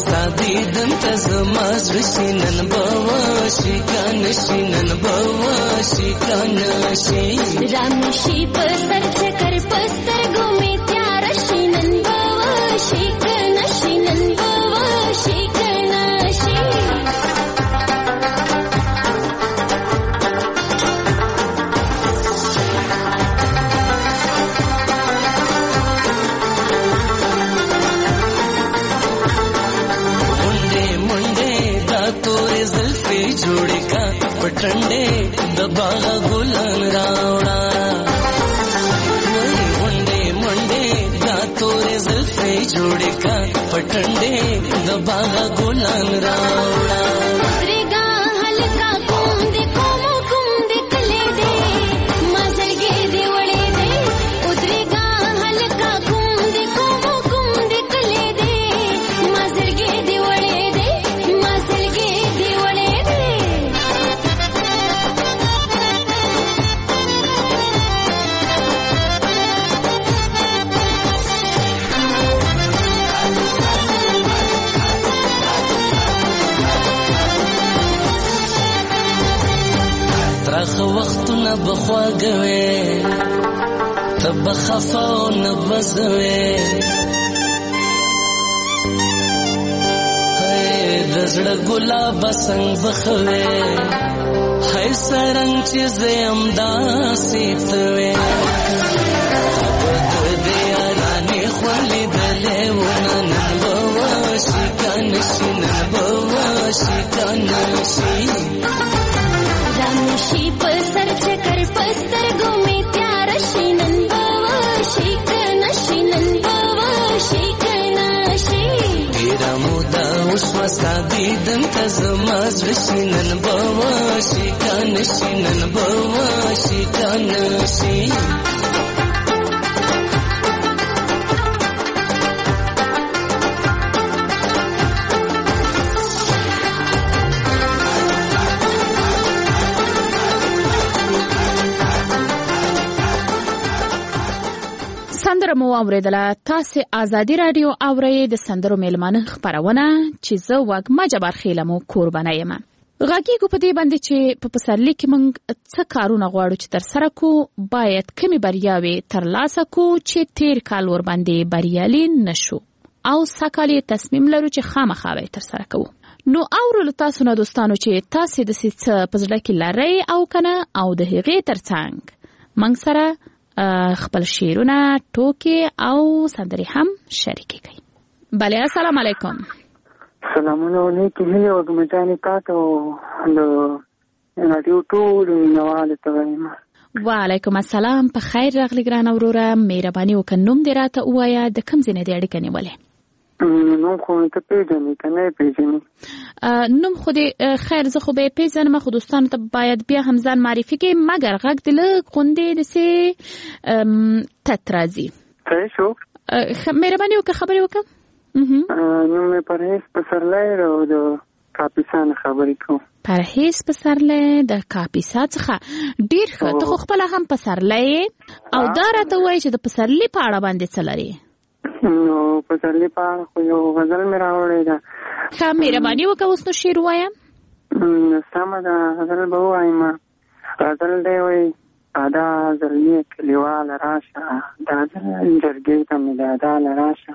سادي دنت زما زړه نن بوشي کنه شي نن بوشي کنه شي رام شي په سر چکر پستر ګومې تیار شي نن بوشي کنه شي نن بوشي کنه شي जोड़े का पटंडे दबागा गुलान रावड़ा मुंडे मुंडे गा तोरे ज़ल्फे जोड़े का पटंडे दबागा गुलान रावड़ा उतरेगा हल्का कुंदे कोमो कुंदे कले दे मजरगे दे वड़े दे उतरेगा हल्का कुंदे कोमो कुंदे कले दे मजरगे दे वड़े दे मजरगे दे वड़े दे ترخ وختونه بخواږوي تب خفاو نه بزوي هي د زړه ګلاب څنګه بخوي هي سرنګ چې زم داسې توي په دې راني خولې دلې ونن بوشي کنه شي نن بوشي کنه شي رامشي په سر چکر پستر ګومې تیار شي نن بوشي کنه شي نن بوشي کنه شي ډیره موده وشوه ستا دیدن ته زما زړه شي نن بوشي کنه شي نن بوشي کنه شي سندره مو اوریدله. تاسو آزادی رادیو اورئ د سندرو میلمانه خبرونه چې زه وګما جبار خیلمو قربانه یم. غږیږو په دې باندې چې په پسرلي کې موږ څه کارونه غواړو چې تر سره کو باید کمی بریاوي ترلاسه کو چې تیر کال ور باندې بریالي نشو او سکالي تصمیم لرو چې خامخا به تر سره کوو. نو اورو تاسو نه دوستانو چې تاسو د څه په ځل کې لري او کنه او د هغې ترڅنګ موږ سره خپل شعرونه ټوکې او سندرې هم شریکې کړئ. بله السلام علیکم. سلامونه علیکم. هیله وګم جانې تاسو د رادیو ټول نواله ته وایم. وعلیکم السلام. په خیر راغلی ګران اوروره. مهرباني وکړه نوم دې راته ووایه د کوم ځای نه دې اړیکه نیولې؟ نوم خو ته پیژنې که نه پیژنې؟ نوم خو دې خیر زه خو به یې پیژنم خو دوستانو ته باید بیا هم ځان معرفي کړې مګر غږ دې لږ غوندې داسې تت راځي. صحیح شو. مهرباني وکړه خبرې وکړه. نوم مې پرهیز پسرلی او د کاپیسا نه خبرې کوم. پرهیز پسرلی د کاپیسا څخه. ډېر ښه. ته خو خپله هم پسرلی او دا راته ووایي چې د پسرلي په اړه باندې څه لرې؟ نو پسرلي په اړه خو یو غزل مې راوړی ده. ښه مهرباني وکړه اوس نو شعر ووایم. سمه ده غزل به ووایم. غزل دی وایي ادا زلمي کلیواله راشه دا جرګې ته مې د ادا له راشه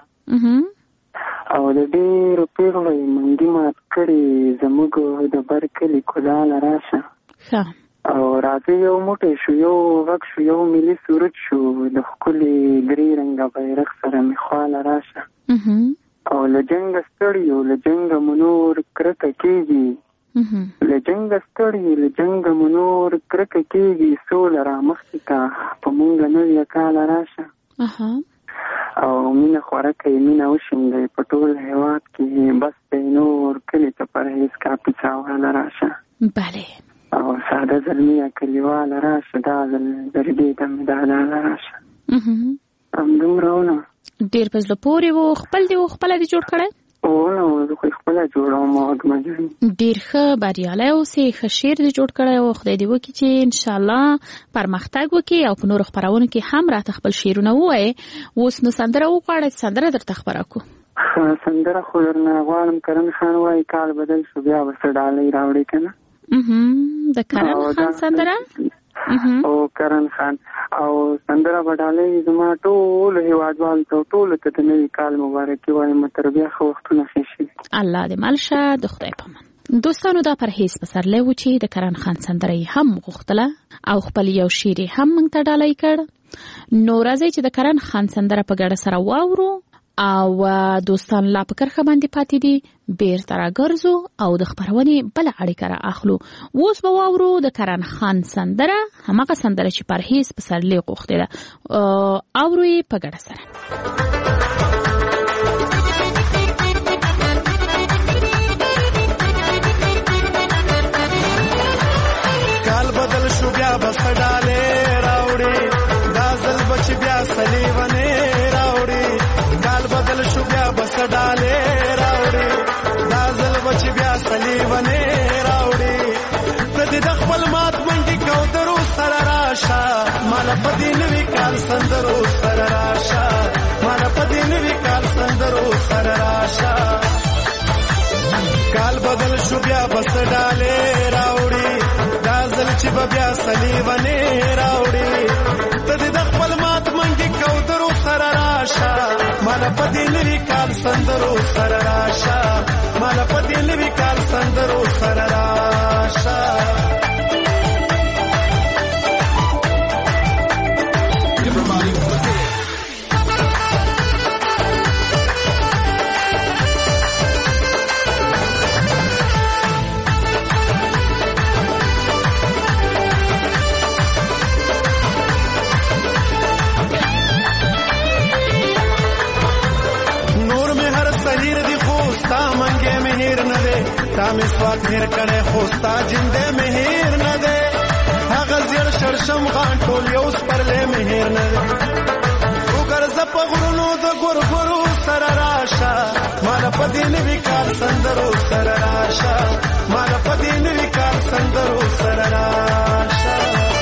او د ډېرو پیغلو یې منګي مات کړي زموږ د بر کلي کلاله راشه او راځي یو موټی شو یو غږ شو یو ملي سرود شو د ښکلي درې رنګه بیرغ سره مې خواله راشه او له جنګه ستړي یو له جنګه مو نور کرکه کېږي له جنګه ستړي له جنګه مو نور کرکه کېږي سوله رامخکې کا په مونږ نویه کاله راشه او مینه خوره کوي مینه وشیندئ په ټول هېواد کې بس دی نور کلي ته پرهیز کاپیسا واله راشه بله او ساده زلمیه کلیواله راشه دا ځل زرګې ته مې دا لاله راشه همدومره ونه ډېر په زړه پورې و. خپل دې و خپله دې جوړ کړی؟ ونه زه خو یې خپله جوړوم وږمه جانې. ډېر ښه بریالی اوسې. ښه شعر دې جوړ کړی و. خدای دې وکړي چې انشاءالله پرمختګ وکړي او په نورو خپرونو کې هم راته خپل شعرونه ووایې. اوس نو سندره وغواړئ سندره درته خپره کړو. سندره خو درنه غواړم کرن خان وایي کال بدل شو بیا به څه ډالۍ راوړي که نه د کرن خان سندره او کرن خان او سندره به ډالۍ زما ټولو هېوادوالو ته ټولو ته د نوي کال مبارکي وایم تر بیا ښه وختونه ښه شي الله دې مل شه د خدای په امان. دوستانو دا پرهیز پسرلی و چې د کرن خان سندره هم غوښتله او خپل یو شعر هم موږ ته ډالۍ کړ. نو راځئ چې د کرن خان سندره په ګډه سره واورو او دوستان لا په کرخه باندې پاتې دي بیرته راګرځو او د خبرونې بله اړیکه را اخلو. اوس به واورو د کرن خان سندره، هماغه سندره چې پرهیز پسرلی غوښتې ده. اورو یې په ګډه سره. کال بدل شو بیا بس ډالې راوړي دا ځل بچ بیا سلیونه راوړي کال بدل شو بیا بس ډالې راوړي دا ځل بچ بیا سلیونه راوړي ته دې د خپل مات منډي کوترو سره راشه مال پدې نوي کال سندرو سره راشه مال پدې نوي کال سندرو سره راشه کال بدل شو بیا بس ډالې راوړي دا ځل چې بیا سلیونه راوړي ته دې د خپل مات منګي کوترو سره راشه مال پدې نوي کال سندرو سره راشه مال پدې نوي کال سندرو سره راشه تا مسواک هیر کړي خوستا جنده مهیر نه ده هغه زیر شرشم غان ټول یو سپرلې مهیر نه ده وګر زپ غرونو د ګورګورو سره راشه مال پدې نوي کال سندرو سره راشه مال پدې نوي کال سندرو سره راشه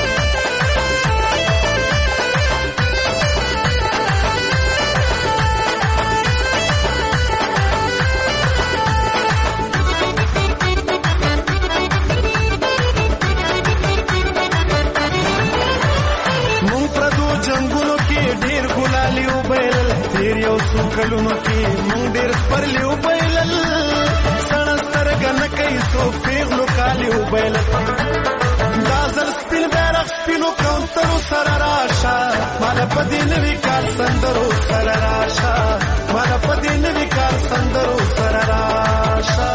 یو څو کلونو کې مونږ ډېر سپرلی وبایلل سړه سترګه نه کوي څوک پیغلو کالي وبایلل دا ځل سپین بیرغ سپینو کوترو سره راشه ماله په دې نوي کال سندرو سره راشه ماله په دې نوي کال سندرو سره راشه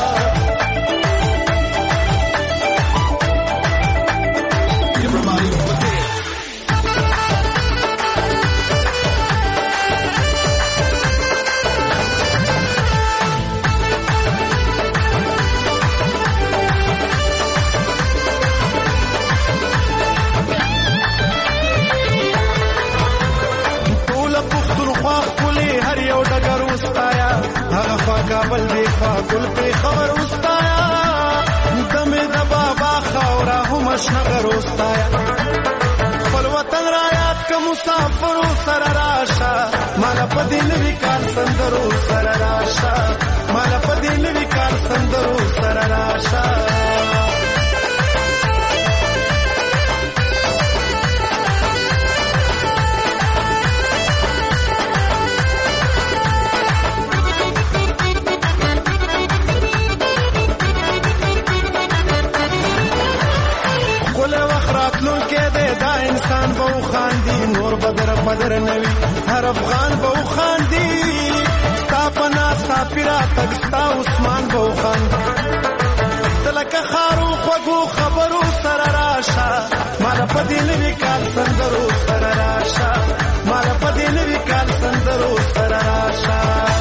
کابل دی خوا ګل په خبر واستایا دمه د بابا خاورا هم شنغر واستایا خپل وطن را یاد ک مسافر سره راشه مال پدې نوي کال سندرو سره راشه مال پدې نوي کال سندرو سره راشه بدر بدر نوی هر افغان بو خاندی ستا پنا سافرا تکستا عثمان بو خاندی تلک خارو خوگو خبرو سر راشا مالا پدی نوی کال سندرو سر راشا مالا پدی نوی کال سندرو سر راشا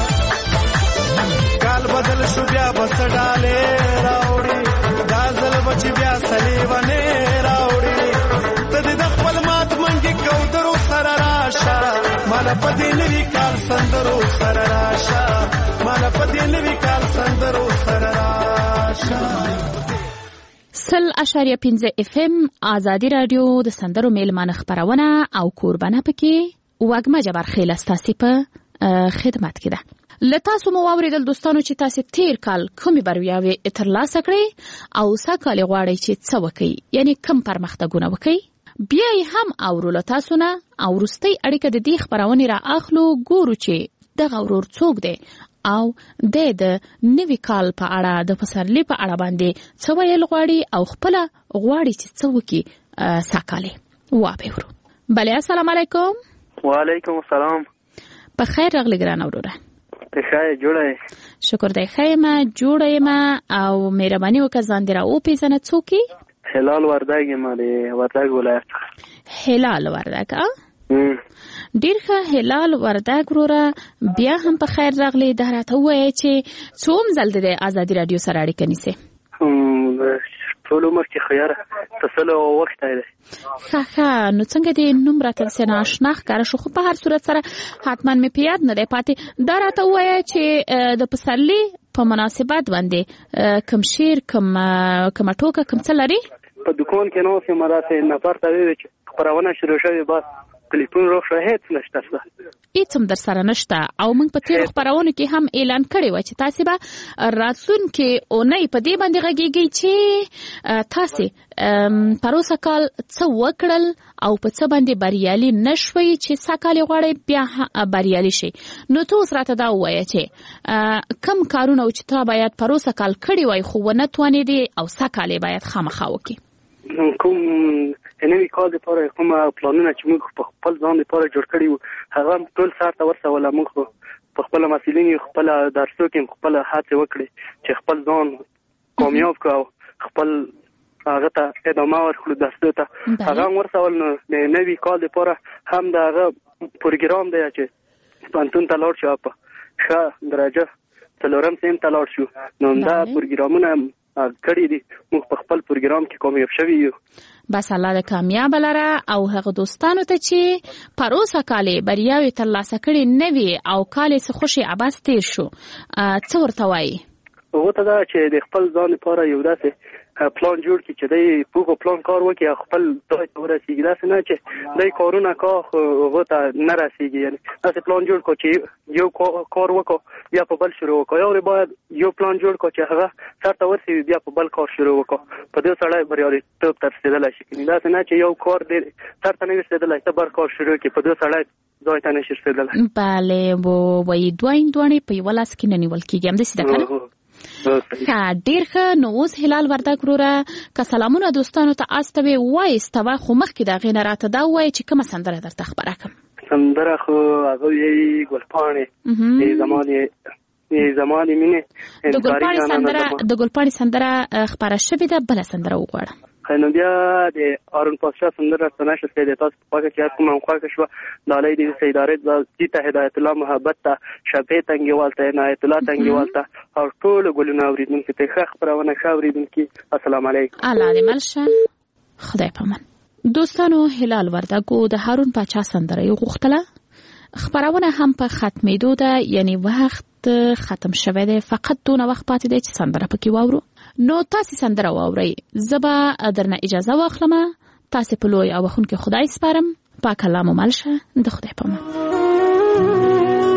کال بدل شو بیا بس ڈالے راوڑی دازل بچ بیا سلیوانے راوڑی تدی دخپل مات منگی کوترو سر راشا مالا پدی نوی کال سندرو سر راشا مالا پدی نوی کال سندرو سر راشا سل اشاریه پنځه اف ام آزادی رادیو د سندرو میلمانه خبرونه او کوربانه پکې وګما جبر خیل استاسی په خدمت کې ده. لتاسو مو اوریدل دوستانو چې تاسو تیر کال کومي بریاوي ترلاسه کړې او ساکال غواړئ چې څه وکړئ یعنی کم پرمختګونه وکړئ بیا هم اورول تاسو نه او ورستي اړیکه د دې خبرونه را اخلو ګورو چې دغه ورور څوک دی او د د نوي کال په اړه د پسرلی په اړه باندې څه ویل غواړي او خپل غواړي چې څه وکړي ساکاله وابه ورو بله السلام علیکم وعلیکم السلام په خیر راغلی ګران اوروره ښه جوړه شکر دی خیمه جوړه ما او مهرباني وکړه ځان دې را وپېژنه څوک هلال وردګ یم د وردګ ولایت هلال وردګ ډیر ښه هلال وردګ وروره بیا هم په خیر راغلی دا راته ووایه چې څوم ځل د ازادي راډیو سره اړیکه نیسې ټول عمر کې خیاره تصل او وخت دی ښه ښه نو څنګه دې نوم راته څه ناشنا ښکاره شو خو په هر صورت سره حتما مې په یاد نه دی پاتې دا راته ووایه چې د پسرلي په مناسبت باندې کم شعر کم کومه ټوکه کوم څه لري په دکان کې نو سم راته نفر ته وی چې خبرونه شروع شوه بس ټلیفون روښه هیڅ نشته هیڅ هم در سره نشته او موږ په تیر خبرونه کې هم اعلان کړی و چې تاسو به راتلون کې اونۍ په دې باندې غږیږي چې تاسو پروسه کال څه وکړل او په څه باندې بریالي نشوي چې ساکالي غواړي بیا بریالي شي نو تاسو راته دا وایي چې کم کارونه چې تا باید پروسه کال کړی وای خو ونه توانېدي او ساکالي باید خامخا وکړي کوم نوی کال لپاره کوم پلانونه چې موږ په خپل ځان لپاره جوړ کړی وو هغه ټول سره ورسول موږ په خپل مسئولین خپل درسو کې خپل هڅه وکړي چې خپل ځان کامیاب کړو خپل هغه ته ادامه ورکړو درسو ته هغه ورسول نو د نوی کال لپاره هم دا هغه پروګرام دی چې پانتون ته لاړ شو په ښه درجه څلورم سیم ته لاړ شو نو دا پروګرامونه کړی دي موږ په خپل پروګرام کې کامیاب شوي یو بس الله د کامیاب لره او هغه دوستانو ته چې پروسه کالي بریاوي ترلاسه کړي نوي او کالي څه خوشي عباس تیر شو څه ورته وایي هغه ته دا چې د خپل ځان لپاره یو داسې پلان جوړ کړي چې د پوغو پلان کار وکړي خپل ځای ته ورسیږي داسې نه چې د کارونه کا هغه ته نه رسیږي یعنی داسې پلان جوړ کړي چې یو کار وکړو بیا په بل شروع وکړو یو باید یو پلان جوړ کړي چې هغه سر ته ورسیږي بیا په بل کار شروع وکړو په دې سره بریالیتوب ته رسیدلی شي داسې نه چې یو کار دې سر ته نه رسیدلی ته بل کار شروع کړي په دې سره ځای ته نشي رسیدلی بله و وایي دوه دوه په یو لاس کې نه نیول کېږي همداسې ده کنه ښه ډېر ښه نو اوس هلال وردګ وروره که سلامونه دوستانو ته استوي وایستوه خو مخکې د هغې نه راته دا ووایه چې کومه سندره درته خپره کړم سندره خو هغه یې ګلپاڼې زما د زما د مینې د ګلپاڼې سندره د ګلپاڼې سندره خپره شوې ده بله سندره وغواړم نو بیا د هارون پاشا سندره څه نشته د تاسو په خوښه چې کومه خوښه شوه د علي د سیدارې د جیته هدایت الله محبت ته شفیع تنګیوال ته عنایت الله تنګیوال ته او ټول ګلونه اوریدونکو ته ښه خبرونه ښه اوریدونکي السلام علیکم الله دې ملشه خدای پامان دوستانو هلال وردګو د هارون پاشا سندره یې غوښتله خبرونه هم په ختمېدو ده یعنی وخت ختم شوه ده فقط دونه وخت پاتې دی چې سندره پکې واورو نو تاسو سندره واورئ زبا درنه اجازه واخلم تاسو په لوی او خونکې خدای سپارم پاک الله مو ملشه د خدای پامان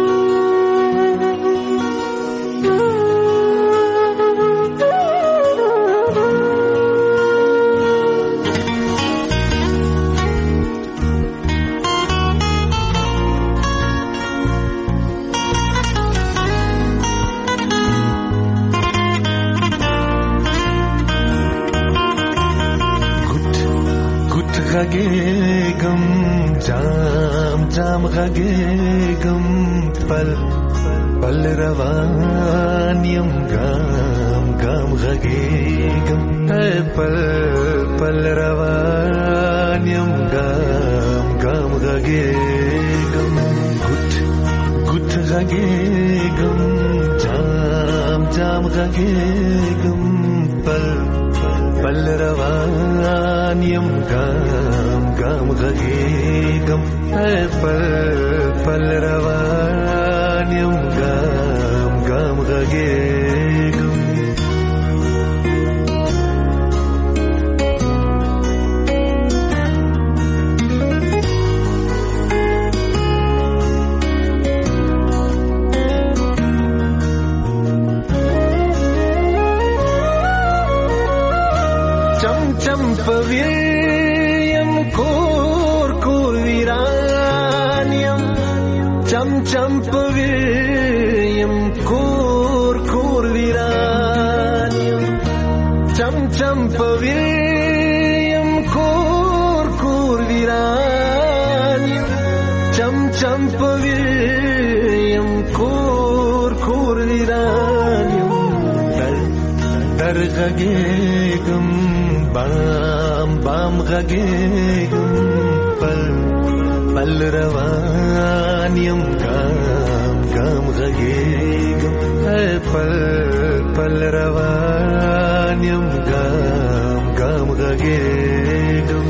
غږېږم جام جام غږېږم پل پل روان یم ګام ګام غږېږم پل پل روان یم ګام ګام غږېږم ګوت ګوت غږېږم جام جام غږېږم پل پل روان یم ګام ګام غږېږم پل پل روان یم ګام ګام غږېږم چمپویم کور کور ویرانیم چم چمپویم کور کور ویرانیم چم چمپویم کور کور ویرانیم در غږېږم بام بام غږېږم پل پل روان یم ګام ګام غږېږم پل پل روان یم ګام ګام غږېږم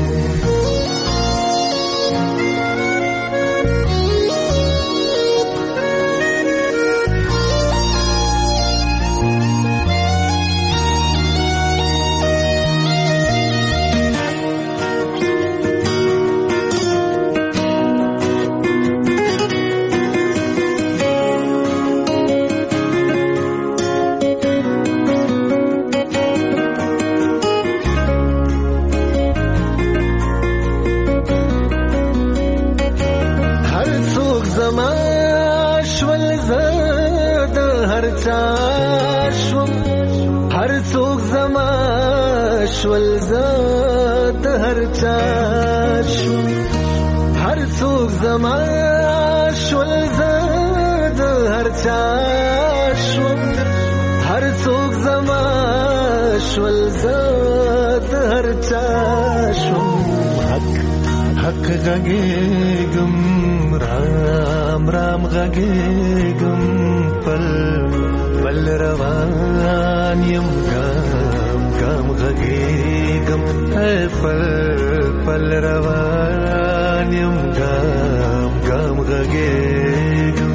هر څوک زما شول زاد هر چا شو هر څوک زما شول زاد هر چا شو هر څوک زما شول زاد هر چا شو حق حق غږېږم رام رام غږېږم پل پل روان یم ګام ګام غږېږم پل پل روان یم ګام ګام غږېږم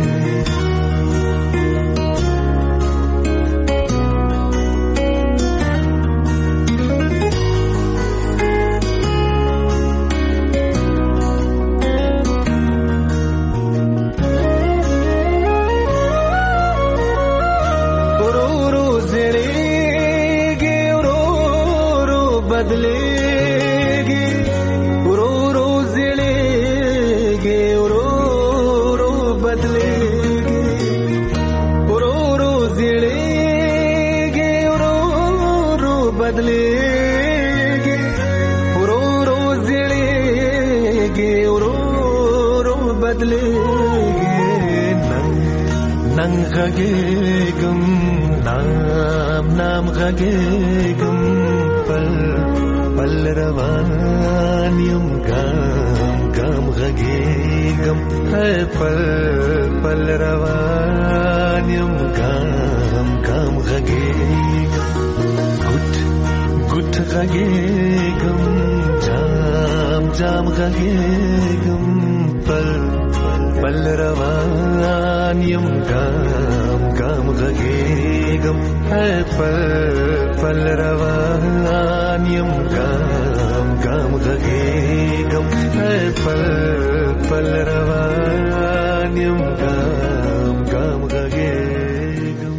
نن غږېږم نام نام غږېږم پل پل روان یم ګام ګام غږېږم پل پل روان یم ګام ګام غږېږم ګوټ ګوټ غږېږم جام جام غږېږم پل پل روان یم ګام ګام غږېږم پل پل روان یم ګام ګام غږېږم پل پل روان یم ګام ګام غږېږم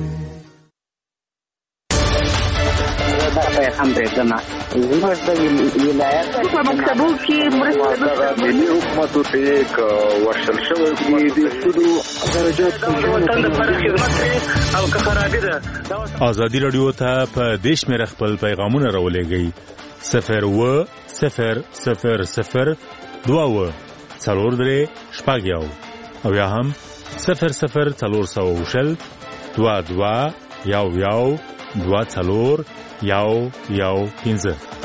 هم پرېږدمه زموږ د ولایت په مکتبو کې مرسته ملي حکومتو ته یې که ورشل شوی دي د سودو درجات وطن لپاره خدمت کوي او که خرابي ده. ازادي راډیو ته په دې شمېره خپل پیغامونه راولېږئ صفر اووه صفر صفر صفر دوه اووه څلور درې شپږ یو او یا هم صفر صفر څلور سوه شل دوه دوه یو یو دوه څلور یو یو پنځه.